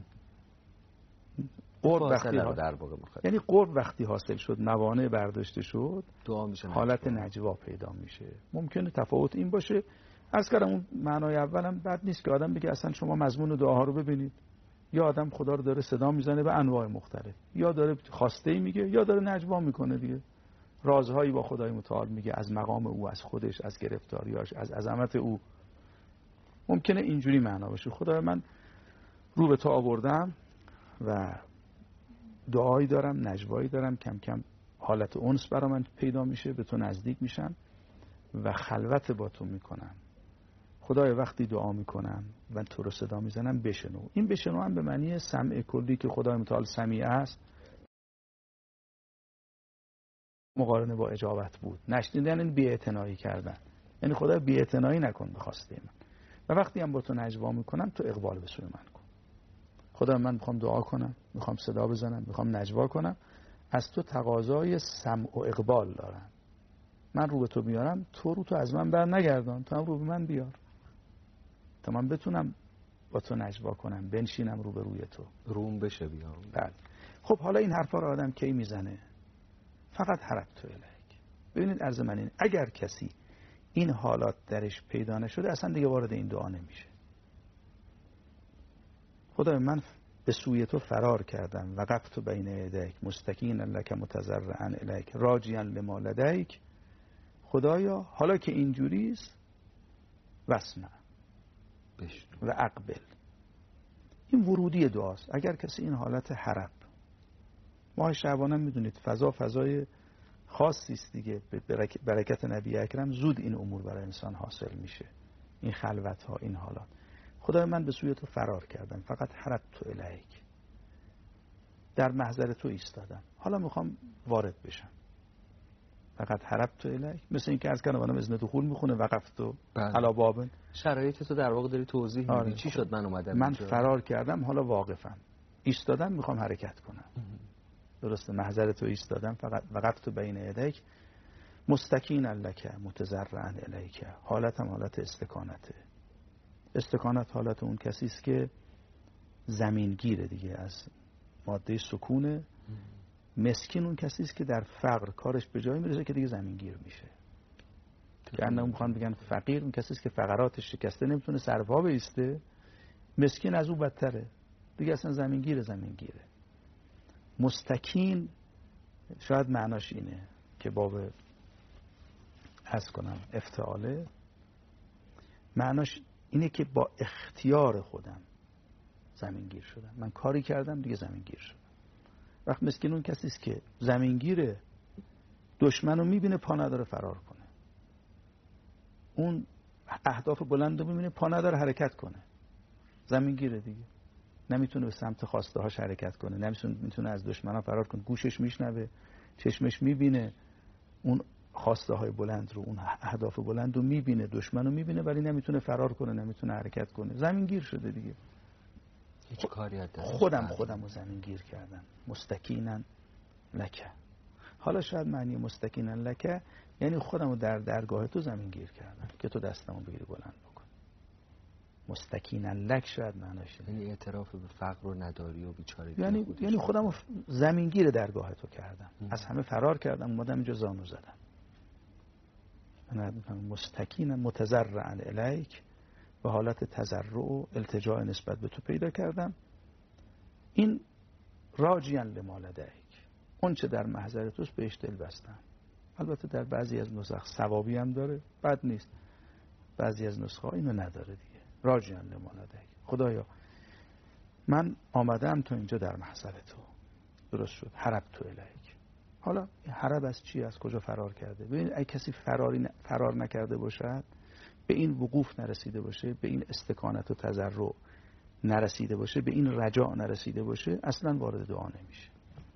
قرب وقتی ها... در واقع یعنی قرب وقتی حاصل شد، موانع برداشته شد، دعا میشه، حالت نجوا. نجوا پیدا میشه. ممکنه تفاوت این باشه. عرض کردم اون معنای اولم بد نیست که آدم بگه اصلا شما مضمون دعاها رو ببینید، یا آدم خدا رو داره صدا میزنه به انواع مختلف، یا داره خواسته میگه، یا داره نجوا میکنه دیگه، رازهایی با خدای متعال میگه، از مقام او، از خودش، از گرفتاریاش، از عظمت او. ممکنه اینجوری معنا باشه. خدای من رو به تو آوردم و دعایی دارم، نجوایی دارم، کم کم حالت انس برا من پیدا میشه، به تو نزدیک میشم و خلوت با تو میکنم. خدای وقتی دعا میکنم و تو رو صدا میزنم بشنو. این بشنو هم به معنی سمع کلی که خدای متعال سمیع است، مقارنه با اجابت بود. نشنیدن این بی‌اعتنایی کردن، یعنی خدا بی‌اعتنایی نکن به خواسته من. و وقتی هم با تو نجوا میکنم، تو اقبال به سوی من کن. خدا من میخوام دعا کنم، میخوام صدا بزنم، میخوام نجوا کنم، از تو تقاضای سمع و اقبال دارم. من رو به تو بیارم، تو رو تو از من بر نگردان، تو هم رو به من بیار تا من بتونم با تو نجوا کنم، بنشینم رو به روی تو، روم بشه بیام. بله. خب حالا این حرفا رو آدم کی میزنه؟ فقط حرف تو الیک. ببینید عرض من این، اگر کسی این حالات درش پیدا نشده، اصلا دیگه وارد این دعا نمیشه. خدای من به سوی تو فرار کردم، وقفت بین یدیک مستکینا لک متضرعا الیک راجیا لما لدیک. خدایا حالا که اینجوریست، واسمع و اقبل. این ورودی دعاست. اگر کسی این حالت حرب، ماه شعبان هم میدونید فضا فضای خاصی است دیگه، به برکت نبی اکرم زود این امور برای انسان حاصل میشه، این خلوت ها، این حالات. خدای من به سوی تو فرار کردم، فقط حرب تو الیک، در محضر تو ایستادم، حالا میخوام وارد بشم. فقط حربت الیک، مثل این که عرض کردم آدم اذن دخول میخونه وقفت و بله. علی باب. شرایط تو در واقع داری توضیح آره. میدی. چی شد من اومدم من اینجا؟ فرار کردم، حالا واقفم، ایستادم میخوام حرکت کنم. درسته، محضر تو ایستادم، فقط وقفت بین یدیک مستکینا لک متضرعا الیک. حالتم حالت استکانته. استکانت حالت اون کسی است که زمینگیره دیگه، از ماده سکونه. مسکین اون کسی است که در فقر کارش به جایی میرسه که دیگه زمینگیر میشه. که انه میخوان بگن فقیر اون کسی است که فقراتش شکسته نمیتونه سر پا بایسته. مسکین از او بدتره دیگه، اصلا زمینگیر زمینگیره. مستکین شاید معناش اینه که باب عرض کنم افتعاله، معناش اینه که با اختیار خودم زمینگیر شدم، من کاری کردم دیگه زمینگیر شدم. وقت مسکین اون کسی است که زمینگیره، دشمنو میبینه پا نداره فرار کنه، اون اهداف بلند رو میبینه پا نداره حرکت کنه، زمینگیره دیگه، نمیتونه به سمت خواسته هاش حرکت کنه، نمیتونه میتونه از دشمنا فرار کنه، گوشش میشنوه، چشمش میبینه اون خواسته های بلند رو، اون اهداف بلند رو میبینه، دشمن رو میبینه ولی نمیتونه فرار کنه، نمیتونه حرکت کنه، زمینگیر شده دیگه. هیچ کاری از دستش خودم خودم رو زمینگیر کردم. مستکینا لک. حالا شاید معنی مستکینا لک یعنی خودم رو در درگاه تو زمینگیر کردم که تو دستمو بگیری بلند بکن. مستکینا لک شاید معناش اینه، یعنی اعتراف به فقر و نداری و بیچارگی، یعنی یعنی خودم رو زمینگیر درگاه تو کردم. ام. از همه فرار کردم، اومدم اینجا زانو زدم. من میگم مستکینا متضرعا الیک، به حالت تضرع و التجاء نسبت به تو پیدا کردم. این راجیاً لمالدیک، اون چه در محضر توست بهش دل بستم. البته در بعضی از نسخ ثوابی هم داره، بد نیست، بعضی از نسخه اینو نداره دیگه. راجیاً لمالدیک، خدایا من آمدم تو اینجا در محضر تو، درست شد، حرب تو الیک. حالا حرب از چی، از کجا فرار کرده؟ ببین اگه کسی فراری ن... فرار نکرده باشد، به این وقوف نرسیده باشه، به این استکانت و تضرع نرسیده باشه، به این رجاء نرسیده باشه، اصلا وارد دعا نمیشه.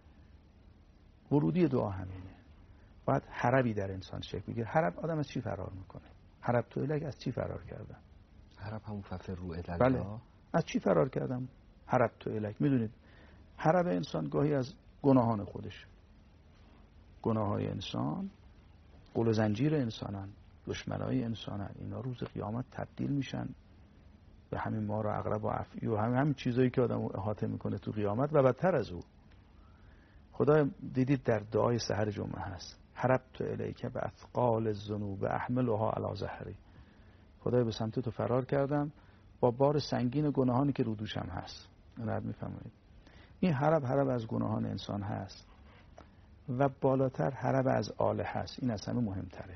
ورودی دعا همینه. باید حربی در انسان شکل بگیره. حرب آدم از چی فرار میکنه؟ حرب تو الیک، از چی فرار کردم؟ حرب همون ففر رو الی. بله. از چی فرار کردم؟ حرب تو الیک. میدونید حرب انسان گاهی از گناهان خودش، گناههای انسان قل و زنجیر انسانن، دشمنای انسانن، اینا روز قیامت تبدیل میشن به همین مار و عقرب و افعی و همین همین چیزایی که آدمو احاطه میکنه تو قیامت و بدتر از او. خدا دیدید در دعای سحر جمعه هست، حربت الیک به اثقال الذنوب احملها علی ظهری. خدای به سمت تو فرار کردم با بار سنگین گناهانی که رو دوشم هست. اینو میفهمید؟ این حرب حرب از گناهان انسان هست و بالاتر حرب از آله هست. این از همه مهمتره.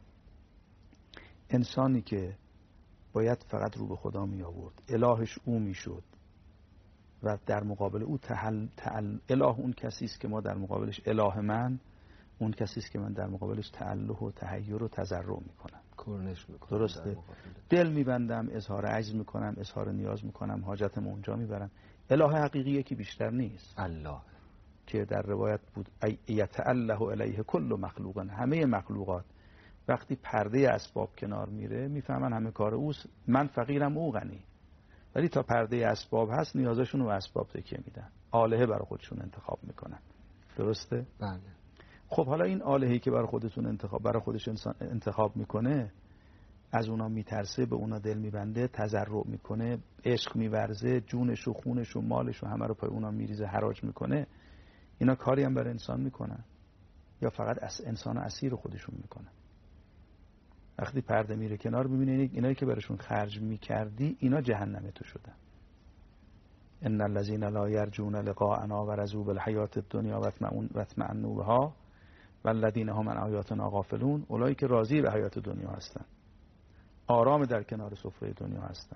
انسانی که باید فقط رو به خدا می آورد، الهش او می شد و در مقابل او تحل تحل اله اون کسی است که ما در مقابلش اله من، اون کسی است که من در مقابلش تعله و تحیر و تضرع میکنم، کرنش میکنم. درسته؟ دل میبندم، اظهار عجز میکنم، اظهار نیاز میکنم، حاجتم اونجا میبرم. اله حقیقی یکی بیشتر نیست، الله، که در روایت بود یتأله الیه کل مخلوق، همه مخلوقات وقتی پرده اسباب کنار میره میفهمن همه کار اوست، من فقیرم او غنی. ولی تا پرده اسباب هست نیازشون رو به اسباب تکیه میدن، آلهه برای خودشون انتخاب میکنن. درسته؟ بله. خب حالا این آلهه‌ای که برای خودتون انتخاب برای خودش انسان انتخاب میکنه، از اونا میترسه، به اونا دل میبنده، تضرع میکنه، عشق میورزه، جونش و خونش و مالش و همه رو پای اونا میریزه، حراج میکنه، اینا کاری هم برای انسان میکنن یا فقط از انسان اسیر خودشون میکنن؟ وقتی پرده میره کنار ببینید اینایی که براشون خرج میکردی اینا جهنم تو شدن. ان الذين لا يرجون لقاءنا ورضوا بالحیاة الدنیا واطمأنوا بها والذین هم عن آیاتنا غافلون، اولایی که راضی به حیات دنیا هستن، آرام در کنار سفره دنیا هستن،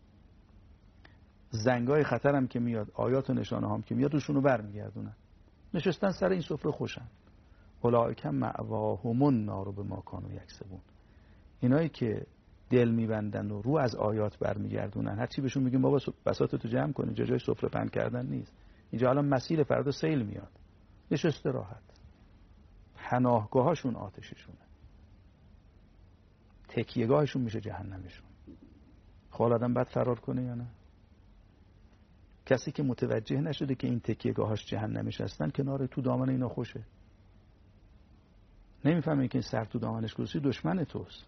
زنگای خطر هم که میاد، آیات و نشانه هم که میاد روشونو برمیگردونن، نشستن سر این سفره خوشن. اولئک مأواهم النار بما کانوا یکسبون، اینایی که دل میبندن و رو از آیات برمیگردونن، هر چی بهشون میگیم بابا بساطتو جمع کن، اینجا جای سفره پهن کردن نیست، اینجا الان مسیل فردا سیل میاد، نشسته راحت. پناهگاهاشون آتششونه، تکیهگاهشون میشه جهنمشون. خب آدم باید فرار کنه یا نه؟ کسی که متوجه نشده که این تکیهگاهاش جهنمش هستن کنار تو دامن اینا خوشه، نمیفهمه که این سر تو دامنش گذاشتی دشمن توست.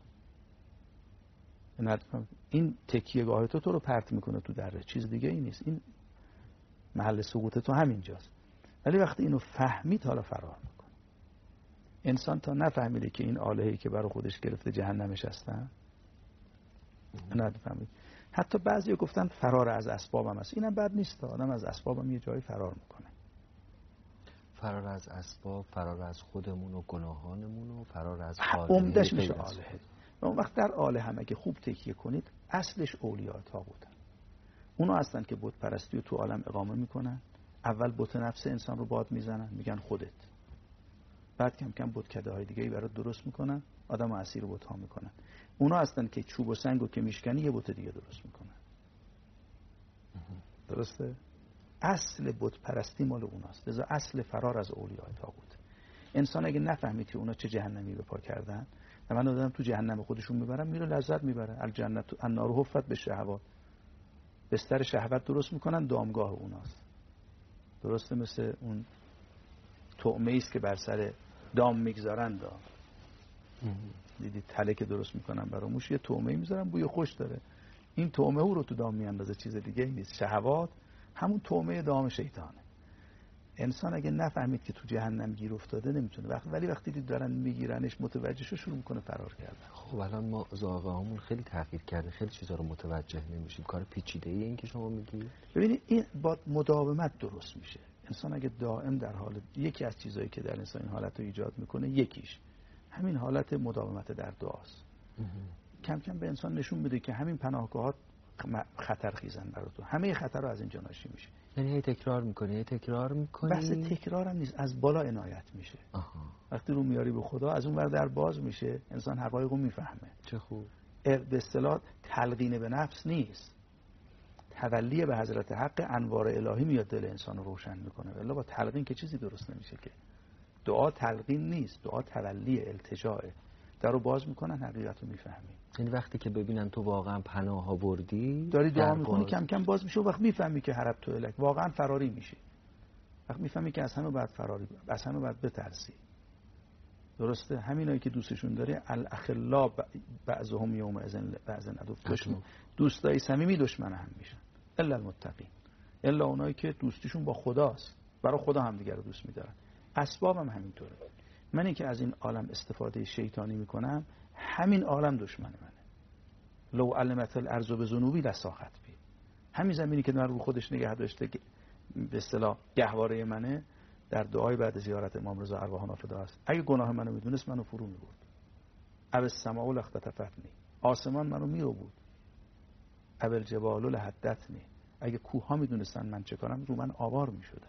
این تکیهگاه تو تو رو پرت میکنه تو دره، چیز دیگه ای نیست. این محل سقوط تو همینجاست. ولی وقتی اینو فهمید حالا فرار میکنه. انسان تا نفهمیده که این آلهه‌ای که برای خودش گرفته جهنمش هستن، نفهمید. حتی بعضیا گفتن فرار از اسبابم هست. اینم بد نیست، آدم از اسبابم یه جایی فرار میکنه. فرار از اسباب، فرار از خودمون و گناهانمون و فرار از عمدش میشه آلهه. و اون وقت در آله هم اگه خوب تکیه کنید اصلش اولیاء طاغوتن. اونا هستن که بت پرستی رو تو عالم اقامه میکنن. اول بت نفس انسان رو باد میزنن، میگن خودت. بعد کم کم بتکده های دیگه ای برات درست میکنن، آدم رو اسیر بت ها میکنن. اونا هستن که چوب و سنگ رو که میشکنی یه بت دیگه درست میکنن. درسته؟ اصل بت پرستی مال اوناست. لذا اصل فرار از اولیاء طاغوت. انسان اگه نفهمید که اونا چه جهنمی به پا کردن و من آدم تو جهنم خودشون میبرم، میره لذت میبره. الجنت النار حفت به شهوات، بستر شهوت درست میکنن، دامگاه اوناست. درسته؟ مثل اون طعمه ایست که بر سر دام میگذارن. دام دیدی تله که درست میکنن برای موش یه طعمه میذارن، بوی خوش داره. این طعمه او رو تو دام میاندازه، چیز دیگه نیست. شهوات همون طعمه دام شیطانه. انسان اگه نفهمید که تو جهنم گیر افتاده نمیتونه. وقت ولی وقتی دید دارن میگیرنش متوجه شو، شروع میکنه فرار کردن. خب الان ما ذائقه‌هامون خیلی تغییر کرده، خیلی چیزا رو متوجه نمیشیم. کار پیچیده‌ای این که شما میگی. ببینید این با مداومت درست میشه. انسان اگه دائم در حال، یکی از چیزایی که در انسان این حالت رو ایجاد میکنه یکیش همین حالت مداومت در دعاست. کم کم به انسان نشون میده که همین پناهگاهات خطر خیزن برای تو. همه خطر رو از اینجا ناشی میشه. یعنی هی تکرار میکنی هی تکرار میکنی بحث تکرار هم نیست، از بالا عنایت میشه. آها. وقتی رو میاری به خدا از اون ور در باز میشه، انسان حقایق رو میفهمه. چه خوب. به اصطلاح تلقین به نفس نیست، تولی به حضرت حق انوار الهی میاد دل انسان رو روشن میکنه. ولی با تلقین که چیزی درست نمیشه که. دعا تلقین نیست، دعا تولی التجاءه. در رو باز میکنن، حقیقت رو میفهمی. یعنی وقتی که ببینن تو واقعا پناه آوردی داری دعا میکنی باز... کم کم باز میشه و وقت میفهمی که حرب تو الک واقعا فراری میشه. وقت میفهمی که از همه باید فراری، از همه باید بترسی. درسته؟ همینایی که دوستشون داری الاخلا بعضهم یوم اذن بعضن عدو، دوستای صمیمی دشمن هم میشن. الا المتقین، الا اونایی که دوستیشون با خداست، برای خدا هم دیگه رو دوست می‌دارن. اسباب هم همینطوره. منی که از این عالم استفاده شیطانی میکنم، همین عالم دشمن منه. لو علمت الارض بذنوبی لساخت بی. همین زمینی که من رو خودش نگه داشته به اصطلاح گهواره منه، در دعای بعد زیارت امام رضا ارواح نافده است. اگه گناه منو میدونست منو فرو میبرد. اب السماء لختطفتنی، آسمان منو میرو بود. اب الجبال لحدتنی، اگه کوه ها میدونستن من چه کنم رو من آوار میشدن.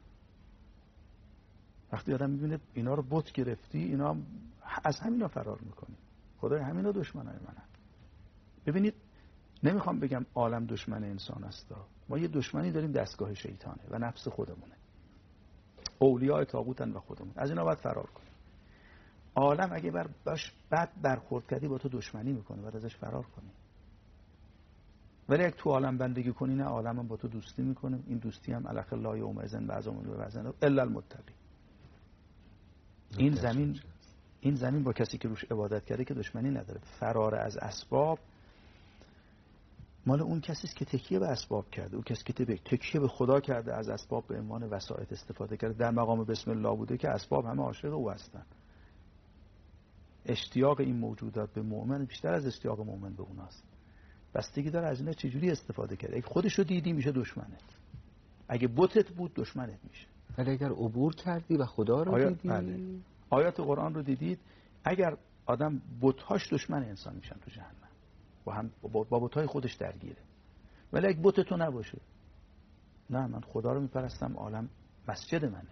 وقتی آدم میبینه اینا رو بت گرفتی، اینا از همینا فرار میکنی. خدای همینا دشمنای منن. ببینید نمیخوام بگم عالم دشمن انسان است. ما یه دشمنی داریم، دستگاه شیطانه و نفس خودمونه. اولیاء طاغوتن و خودمون. از اینا باید فرار کنیم. عالم اگه بر باش بد برخورد کردی با تو دشمنی میکنه، باید ازش فرار کنی. ولی اگه تو عالم بندگی کنی، نه عالم هم با تو دوستی میکنه. این دوستی هم الخ لا یوم اذن بعضهم بعضن الا المتقین. این زمین این زمین با کسی که روش عبادت کرده که دشمنی نداره. فرار از اسباب مال اون کسی است که تکیه به اسباب کرده. اون کسی که تکیه به خدا کرده، از اسباب به عنوان وسایط استفاده کرده، در مقام بسم الله بوده که اسباب همه عاشق او هستن. اشتیاق این موجودات به مؤمن بیشتر از اشتیاق مؤمن به اوناست. بستگی داره از اینا چجوری استفاده کرده. اگه خودشو دیدی میشه دشمنت، اگه بتت بود دشمنت میشه. ولی اگر عبور کردی و خدا رو آیا... دیدی بله. آیات قرآن رو دیدید، اگر آدم بت‌هاش دشمن انسان میشن تو جهنم و هم با بت‌های خودش درگیره. ولی اگه بت تو نباشه، نه من خدا رو میپرستم، عالم مسجد منه،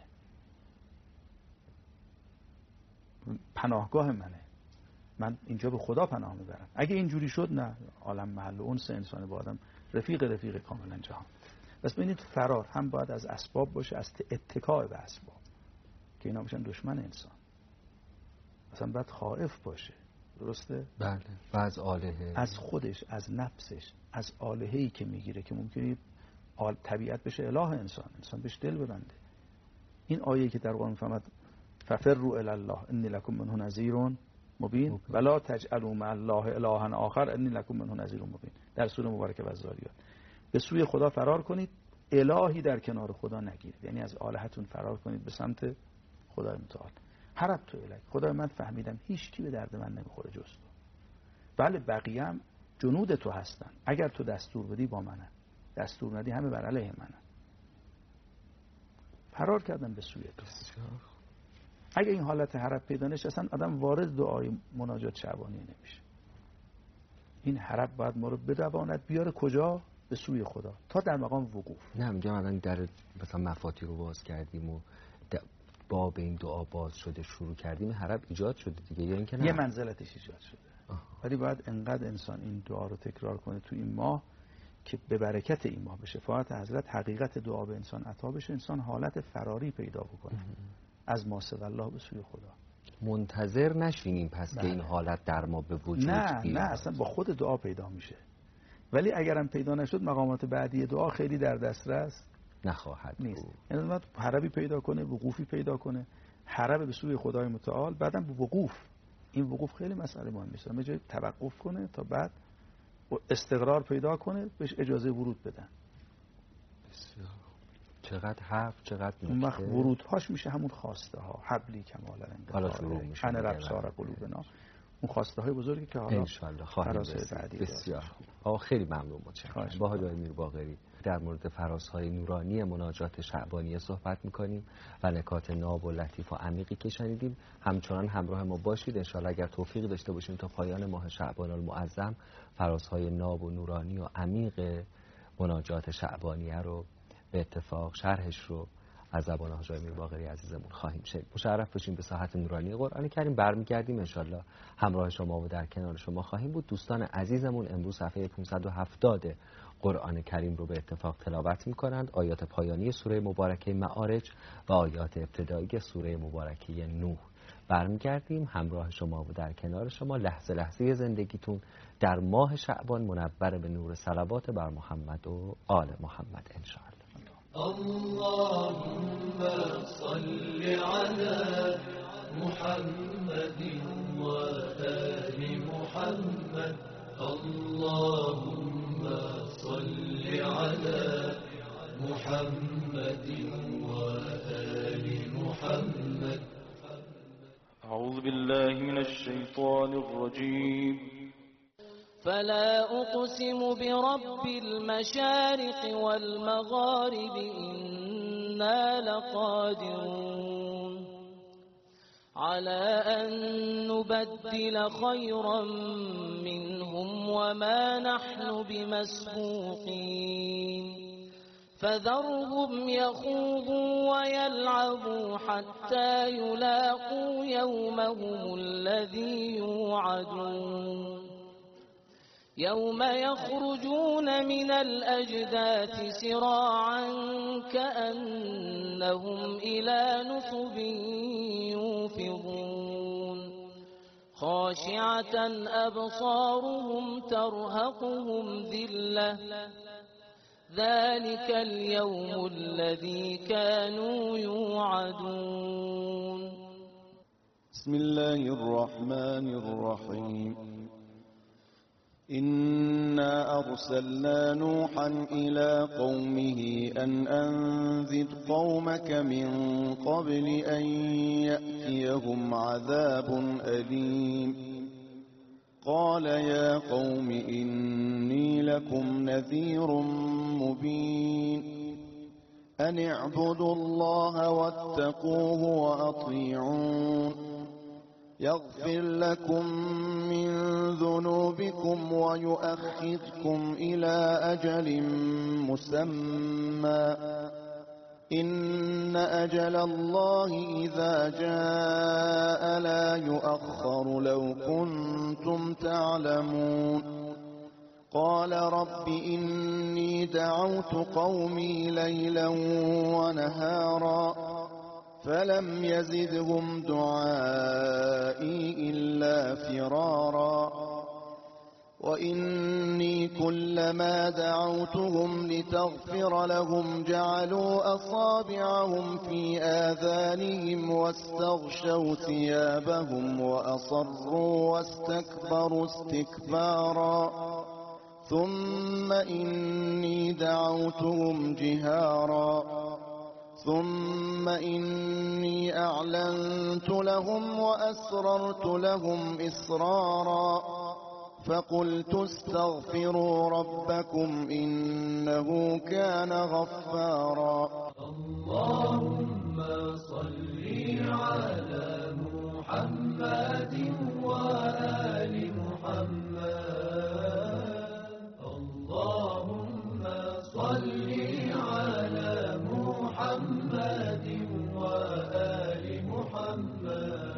پناهگاه منه، من اینجا به خدا پناه میبرم. اگه اینجوری شد، نه، عالم محل انس انسان با آدم رفیق رفیق کاملا جهان. بس ببینید فرار هم باید از اسباب باشه، از اتکاء به اسباب که اینا میشن دشمن انسان. اصلا باید خائف باشه. درسته؟ بله. و از آلهه، از خودش، از نفسش، از آلهه‌ای که میگیره که ممکنه آل... طبیعت بشه اله انسان، انسان بهش دل ببنده. این آیه که در قرآن میفهمد ففروا الی الله انی لکم منه نذیر مبین ولا تجعلوا مع الله الها آخر انی لکم منه نذیر مبین، در سوره مبارکه و الذاریات. به سوی خدا فرار کنید، الهی در کنار خدا نگیرید، یعنی از آلهتون فرار کنید به سمت خدای متعال. هرب تو الهی، خدای من فهمیدم هیچ کی به درد من نمیخوره جز تو. بله بقیه هم جنود تو هستن، اگر تو دستور بدی با منن، دستور ندی همه بر علیه منن. فرار کردن به سوی تو. اگه این حالت هرب پیدا نشه اصلا آدم وارد دعای مناجات شعبانی نمیشه. این هرب باید ما رو بدواند بیاره کجا؟ به سوی خدا، تا در مقام وقوف. نه میگم الان در مثلا مفاتی رو باز کردیم و باب این دعا باز شده شروع کردیم، هرب ایجاد شده دیگه، یا اینکه نه؟ یه منزلتش ایجاد شده، ولی باید انقدر انسان این دعا رو تکرار کنه تو این ماه که به برکت این ماه به شفاعت حضرت حقیقت دعا به انسان عطا بشه، انسان حالت فراری پیدا بکنه از ما سوی الله به سوی خدا. منتظر نشینیم پس که این حالت در ما به وجود نه بیاد. نه اصلا با خود دعا پیدا میشه. ولی اگرم پیدا نشد مقامات بعدی دعا خیلی در دسترس نخواهد نیست. بود. یعنی باید حربی پیدا کنه، وقوفی پیدا کنه، حرب به سوی خدای متعال، بعدم به وقوف. این وقوف خیلی مسئله مهمه است. یه جای توقف کنه تا بعد استقرار پیدا کنه بهش اجازه ورود بدن. بسیار. چقدر حرف، چقدر نکته. اون وقت ورودهاش میشه همون خواسته ها، حبلی کمال الانقطاع، حالا شروع میشه انا ربصار قلوبنا، اون خواسته های بزرگی که حالا ان شاءالله خواهیم رسید. بسیار خوب. آقا خیلی ممنون، متشکرم. با حاج امیر باقری در مورد فرازهای نورانی مناجات شعبانیه صحبت میکنیم و نکات ناب و لطیف و عمیقی که شنیدیم. همچنان همراه ما باشید، ان شاءالله اگر توفیق داشته باشیم تا پایان ماه شعبان المعظم فرازهای ناب و نورانی و عمیق مناجات شعبانیه رو به اتفاق شرحش رو از زبان حاج امیر باقری عزیزمون خواهیم شنید. مشرف باشیم به ساحت نورانی قرآن کریم. برمیگردیم ان شاءالله همراه شما و در کنار شما خواهیم بود. دوستان عزیزمون امروز صفحه پانصد و هفتاد قرآن کریم رو به اتفاق تلاوت می‌کنند، آیات پایانی سوره مبارکه معارج و آیات ابتدایی سوره مبارکه نوح. برمیگردیم همراه شما و در کنار شما، لحظه لحظه زندگیتون در ماه شعبان منور به نور صلوات بر محمد و آل محمد ان شاء الله. اللهم صل على محمد وآل محمد. اللهم صل على محمد وآل محمد. أعوذ بالله من الشيطان الرجيم. فلا أقسم برب المشارق والمغارب إنا لقادرون على أن نبدل خيرا منهم وما نحن بمسبوقين فذرهم يخوضوا ويلعبوا حتى يلاقوا يومهم الذي يوعدون يوم يخرجون من الأجداث سراعا كأنهم إلى نصب يوفضون خاشعة أبصارهم ترهقهم ذلة ذلك اليوم الذي كانوا يوعدون. بسم الله الرحمن الرحيم. إنا أرسلنا نوحا إلى قومه أن أنذر قومك من قبل أن يأتيهم عذاب أليم. قال يا قوم إني لكم نذير مبين أن اعبدوا الله واتقوه وأطيعون يغفر لكم من ذنوبكم ويؤخركم إلى أجل مسمى إن أجل الله إذا جاء لا يؤخر لو كنتم تعلمون. قال رب إني دعوت قومي ليلا ونهارا فلم يزدهم دعائي إلا فرارا وإني كلما دعوتهم لتغفر لهم جعلوا أصابعهم في آذانهم واستغشوا ثيابهم وأصروا واستكبروا استكبارا ثم إني دعوتهم جهارا ثم إني أعلنت لهم وأسررت لهم إسرارا فقلت استغفروا ربكم إنه كان غفارا. اللهم صل على محمد وآل محمد. اللهم صل على محمد وآل محمد.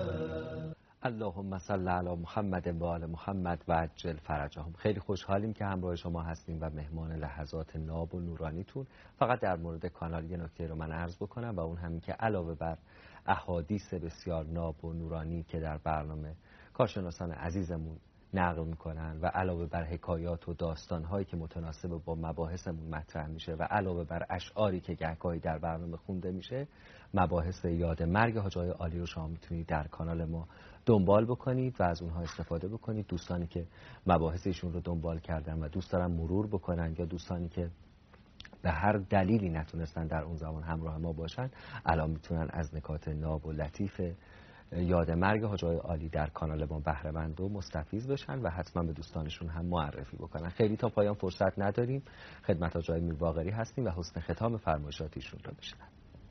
اللهم صل علی محمد و آل محمد و عجل فرجهم. خیلی خوشحالیم که همراه شما هستیم و مهمان لحظات ناب و نورانیتون. فقط در مورد کانال یه نکته رو من عرض بکنم و اون همین که علاوه بر احادیث بسیار ناب و نورانی که در برنامه کارشناسان عزیزمون نقل میکنن و علاوه بر حکایات و داستانهایی که متناسب با مباحثمون مطرح میشه و علاوه بر اشعاری که گهگاهی در برنامه خونده میشه، مباحث یاد مرگ حاج آقای عالی رو شما میتونید در کانال ما دنبال بکنید و از اونها استفاده بکنید. دوستانی که مباحث ایشون رو دنبال کردن و دوست دارن مرور بکنن یا دوستانی که به هر دلیلی نتونستن در اون زمان همراه ما باشن، الان میتونن از نکات ناب و لطیف یاد مرگ حاج آقای عالی در کانال ما بهره مند و مستفیض بشن و حتما به دوستانشون هم معرفی بکنن. خیلی تا پایان فرصت نداریم، خدمت حاج آقای میرباقری هستیم و حسن ختام فرمایشات ایشون رو بشنویم.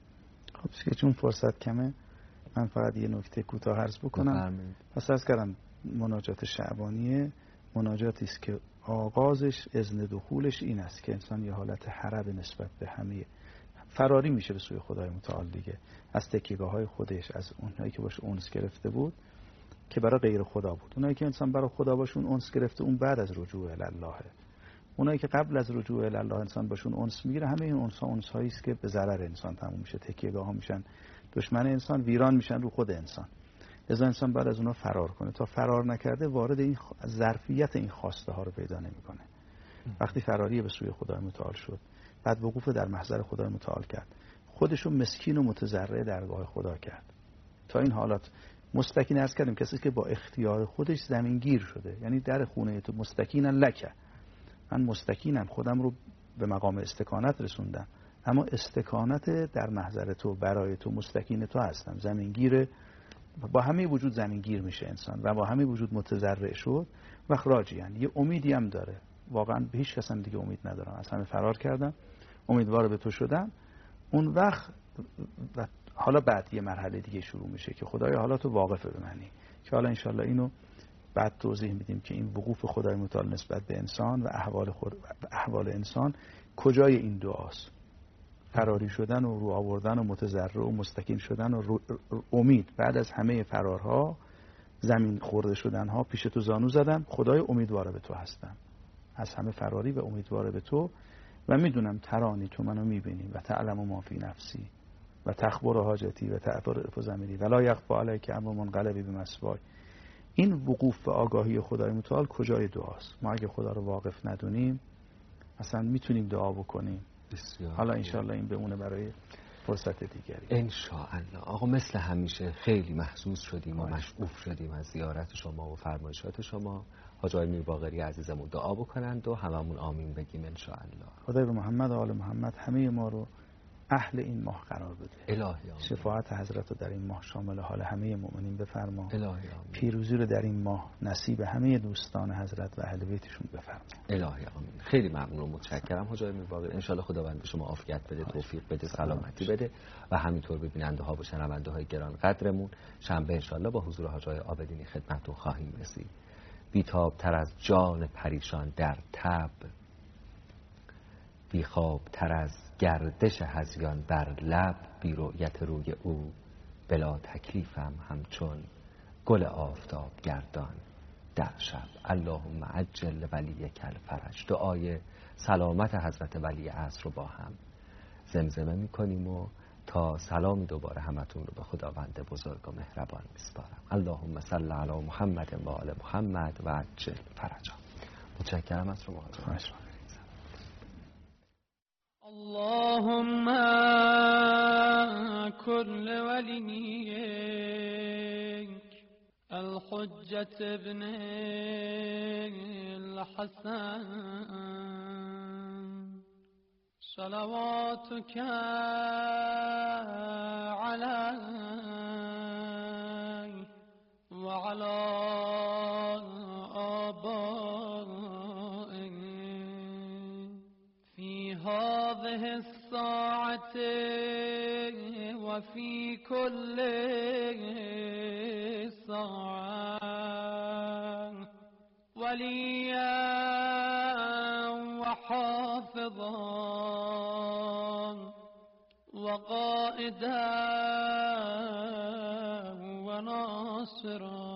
خب که چون فرصت کمه من فقط یه نکته کوتاه عرض بکنم. پس از کردم مناجات شعبانیه مناجاتی است که آغازش اذن دخولش این است که انسان یه حالت حرب نسبت به همه فراری میشه به سوی خدای متعال دیگه، از تکیهگاه های خودش، از اونهایی که باش اونس گرفته بود که برای غیر خدا بود. اونایی که انسان برای خدا باشون اونس گرفته اون بعد از رجوع الی الله. اونایی که قبل از رجوع الی الله انسان باشون اونس میگیره، همه این اونس ها اونس هایی است که به ضرر انسان تموم میشه، تکیهگاه ها میشن دشمن انسان، ویران میشن رو خود انسان. لذا انسان بعد از اونها فرار کنه. تا فرار نکرده وارد این ظرفیت این خواسته ها رو پیدا نمیکنه. وقتی فراری به سوی خدای متعال شد، بعد وقوف در محضر خدای متعال کرد، خودش رو مسکین و متضرع درگاه خدا کرد. تا این حالات مستکین عرض کردیم کسی که با اختیار خودش زمینگیر شده، یعنی در خونه تو مستکینن لکه، من مستکینم، خودم رو به مقام استکانت رسوندم، اما استکانت در محضر تو برای تو مستکین تو هستم، زمینگیر، با همه وجود زمینگیر میشه انسان و با همه وجود متضرع شد و راجعاً یه امیدی هم داره. واقعا به هیچ کس هم دیگه امید ندارم، از همه فرار کردم، امیدوار به تو شدم. اون وقت و حالا بعد یه مرحله دیگه شروع میشه که خدای حالا تو واقفه به منی، که حالا انشالله اینو بعد توضیح میدیم که این وقوف خدای متعال نسبت به انسان و احوال خود و احوال انسان کجای این دعاست. فراری شدن و رو آوردن و متضرع و مستکین شدن و رو امید بعد از همه فرارها، زمین خورده شدنها، پیش تو زانو زدم، خدای امیدواره به تو هستم، از همه فراری و امیدواره به تو و میدونم ترانی، تو منو میبینی و تعلم ما فی نفسی و تخبر حاجتی و تعبر زمیری ولا یخفی علیک امر منقلبی بمثوای. این وقوف و آگاهی خدای متعال کجای دعاست؟ ما اگه خدا رو واقف ندونیم اصلا میتونیم دعا بکنیم. بسیار حالا انشالله این بمونه برای فرصت دیگری انشاءالله. آقا مثل همیشه خیلی محظوظ شدیم و مشعوف شدیم از زیارت شما و فرمایشات شما. حاج آقای میرباقری عزیزمون دعا بکنند و هممون آمین بگیم انشاءالله. خدای به محمد و آل محمد همه ما رو اهل این ماه قرار بده. الهی آمین. شفاعت حضرت رو در این ماه شامل حال همه مؤمنین بفرما. الهی آمین. پیروزی رو در این ماه نصیب همه دوستان حضرت و اهل بیتشون بفرما. الهی آمین. خیلی ممنون و متشکرم حاج آقای میرباقری. ان شاءالله خداوند به شما عافیت بده، توفیق بده، سلامتی بده و همینطور به بیننده ها و شنونده های گران قدرمون. شنبه ان شاءالله با حضور حاج آقای عابدینی خدمتتون خواهیم رسید. بیتاب تر از جان پریشان در تب، بیخواب تر از گردش هذیان بر لب، بی رؤیت روی او بلا تکلیفم همچون گل آفتاب گردان در شب. اللهم عجل ولیک الفرج. دعای سلامت حضرت ولی عصر رو با هم زمزمه میکنیم و تا سلامی دوباره همتون رو به خداوند بزرگ و مهربان میسپارم. اللهم صل علی محمد و آل محمد و عجل فرجا. متشکرم از شما. اللهم كل وليك الحجة ابن الحسن صلواتك عليه وعلى آبائه في هذه الساعة وفي كل ساعة وليا وحافظا وقائدا وناصرا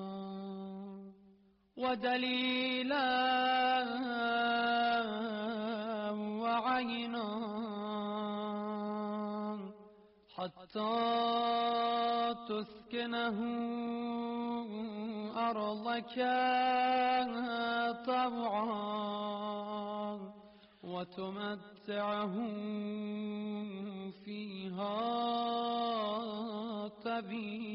ودليلا وعينا حتى تسكنه أرضك طوعا وتمتعه فيها طبيعا